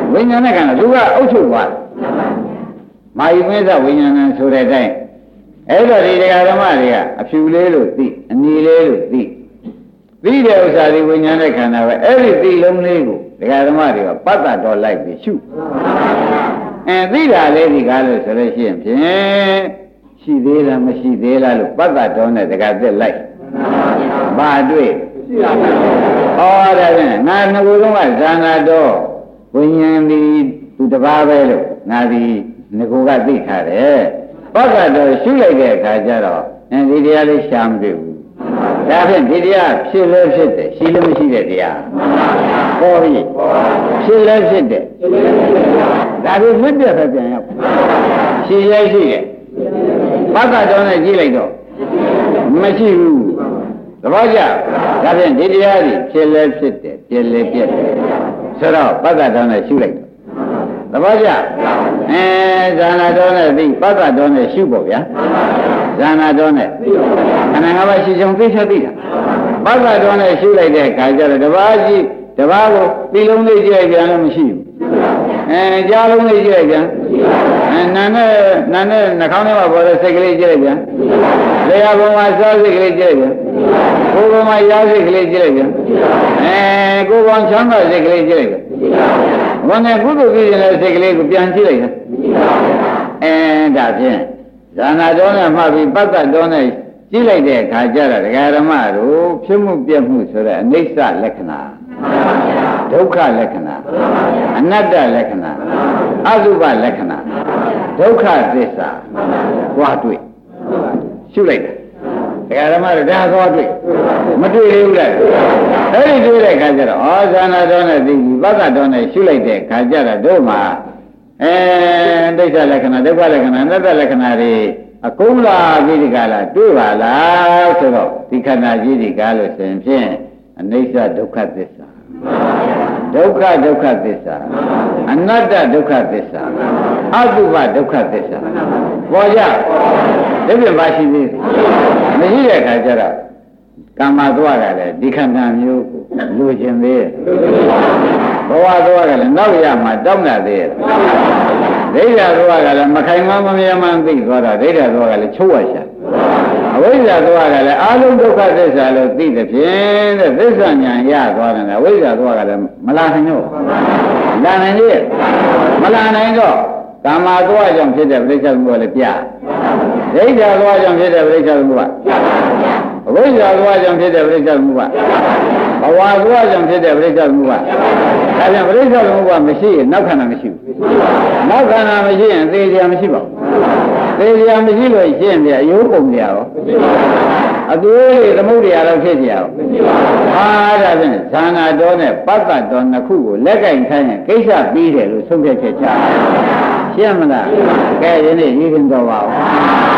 ဝိညာဉ်နဲ့ခန္ဓာသူကအုပ်ချုပ်သွားမာယိမင်းသဝိညာဏဆိုတဲ့အတိုင်းအဲ့တော့ဒီတရားဓမ္မတွေကအဖြူလေးလို့သိအနီလေးလို့သိသိတဲ့ဥစ္စာဒီဝိညာဉ်နဲ့ခန္ဓာပဲအဲ့ဒီသိလုံးလေးကိုတရားဓမ္မတွေကပတ်သက်တော်လိုက်ပြီးရှုအဲသိတာလေးဒီကားလို့ဆိုလို့ရှိရင်ဖြင့်ရှိသေးလားမရှိသေးလားလို့ပတ်သက်တော်နဲ့တရားသက်လိုက်ဘာတွေ့ဩဒါဖြင့်ငါငကိုယ်လုံးကဇာနာတော်ဝိညာဉ်ဒီသူတစ်ပါးပဲလို့ငါဒီငကိုယ်ကသိထားတယ်ပတ်သက်တော်ရှုလိုက်တဲ့အခါကျတော့အဲဒီတရားလေးရှာမတွေ့ဘူးဒါဖြင့်ဒီတရားဖြစ်လဲဖြစ်တယ်ရှိလို့မရှိတဲ့တရားဟောပြီဖြစ်လဲဖြစ်တယ်ဒါဖြင့်မြတ်ပြပဲပြန်ရောက်ရှိရဲရှိတယ်ပတ်သက်တော်နဲ့ကြည့်လိုက်တော့မရှိဘူးသဘောကျဒါဖြင့်ဒီတရားကြီးဖြစ်လဲဖြစ်တယ်ပြည့်လဲပြည့်တယ်ဆိုတော့ပတ်သက်တော်နဲ့ရှုလိုက်တော့သဘောကျအဲဇာနာတော်နဲ့သိပတ်သက်တော်နဲ့ရှုပေါ့ဗျာဇာနာတော်နဲ့ခန္ဓာငါးပါးရှိချောင်သိချက်သိတာပတ်သက်တော်နဲ့ရှုလိုက်တဲ့ခါကျတော့တပါးကြီးတပါးကိုပြီးလုံးလေးကြည့်လိုက်ပြန်လို့မရှိဘူးအဲကြားလုံးလေးကြည့်လိုက်ပြန်အဲနာနဲ့နာနဲ့နှာခေါင်းထဲမှာပေါ်တဲ့စိတ်ကလေးကြည့်လိုက်ပြန်လေယာဘုံမှာစားစိတ်ကလေးကြည့်လိုက်ပြန်ကိုယ်ဘုံမှာရားစိတ်ကလေးကြည့်လိုက်ပြန်အဲကိုယ်ဘုံချမ်းသာစိတ်ကလေးကြည့်လိုက်ပြန်ဘုံနဲ့ကုသိုလ်ပြုရင်လည်းစိတ်ကလေးကိုပြန်ကြည့်လိုက်တာအဲဒါဖြင့်ဇာနာတော်နဲ့မှပြီးပတ်သက်တော်နဲ့ကြည့်လိုက်တဲ့အခါကျတော့ဒကာဓမ္မတို့ဖြစ်မှုပြက်မှုဆိုတဲ့အနိစ္စလက္ခဏာဒုက္ခလက္ခဏာအနတ္တလက္ခဏာအသုဘလက္ခဏာဒုက္ခသစ္စာကြွားတွေ့ရှုလိုက်တာဒကာဓမ္မတို့ဒါသွားတွေ့မတွေ့သေးဘူးလားအဲ့ဒီတွေ့တဲ့အခါကျတော့ဩဇာနာတော်နဲ့သိပြီပတ်သက်တော်နဲ့ရှုလိုက်တဲ့အခါကျတော့တို့မှာအဲဒိဋ္ဌလက္ခဏာဒုက္ခလက္ခဏာအနတ္တလက္ခဏာတွေအကုန်လားပြီးဒီကလာတွေ့ပါလားဆိုတော့ဒီခန္ဓာကြီးဒီကားလို့ဆိုရင်ဖြင့်အနိစ္စဒုက္ခသစ္စာဒုက္ခဒုက္ခသစ္စာအနတ္တဒုက္ခသစ္စာအတုပဒုက္ခသစ္စာပေါ်ကြဒီပြင်ပါရှိသေးမရှိတဲ့အခါကျတော့ကာမသွားကလည်းဒီခန္ဓာမျိုးကိုလူကျင်သေးဘဝသွားကလည်းနောက်ရမှာတောင်းတာသေးဒိဋ္ဌသွားကလည်းမခိုင်မမမြဲမှန်းသိသွားတာဒိဋ္ဌသွားကလည်းချုပ်ရရှာအဝိဇ္ဇာသွားကလည်းအာလုံးဒုက္ခသစ္စာလို့သိတဲ့ဖြင့်တဲ့သစ္စာဉာဏ်ရသွားတယ်အဝိဇ္ဇာသွားကလည်းမလာနိုင်တော့လာနိုင်လေမလာနိုင်တော့ကာမသွားကြောင့်ဖြစ်တဲ့ပြိဿသမုပ္ပါလည်းပြဒိဋ္ဌသွားကြောင့်ဖြစ်တဲ့ပြိဿသမုပ္ပါအဝိဇ္ဇာသွားကြောင့်ဖြစ်တဲ့ပြိဿသမုပ္ပါဘဝသွားကြောင့်ဖြစ်တဲ့ပြိဿသမုပ္ပါဒါကြောင့်ပြိဿသမုပ္ပါမရှိရင်နောက်ခန္ဓာမရှိဘူးနောက်ခန္ဓာမရှိရင်သေချာမရှိပါဘူးသေချာမရှိလို့ရှင်းပြအယိုးပုံကြရောအသွေးသမုဒ္ဒရာတော့ဖြစ်ကြရောဟာဒါဖြင့်ဇာနာတော်နဲ့ပတ်သက်တော်နှစ်ခုကိုလက်ကင်ခိုင်းရင်ကိစ္စပြီးတယ်လို့ဆုံးဖြတ်ချက်ချရှင်းမလားကဲယနေ့ရည်ခင်တော်ပါဦး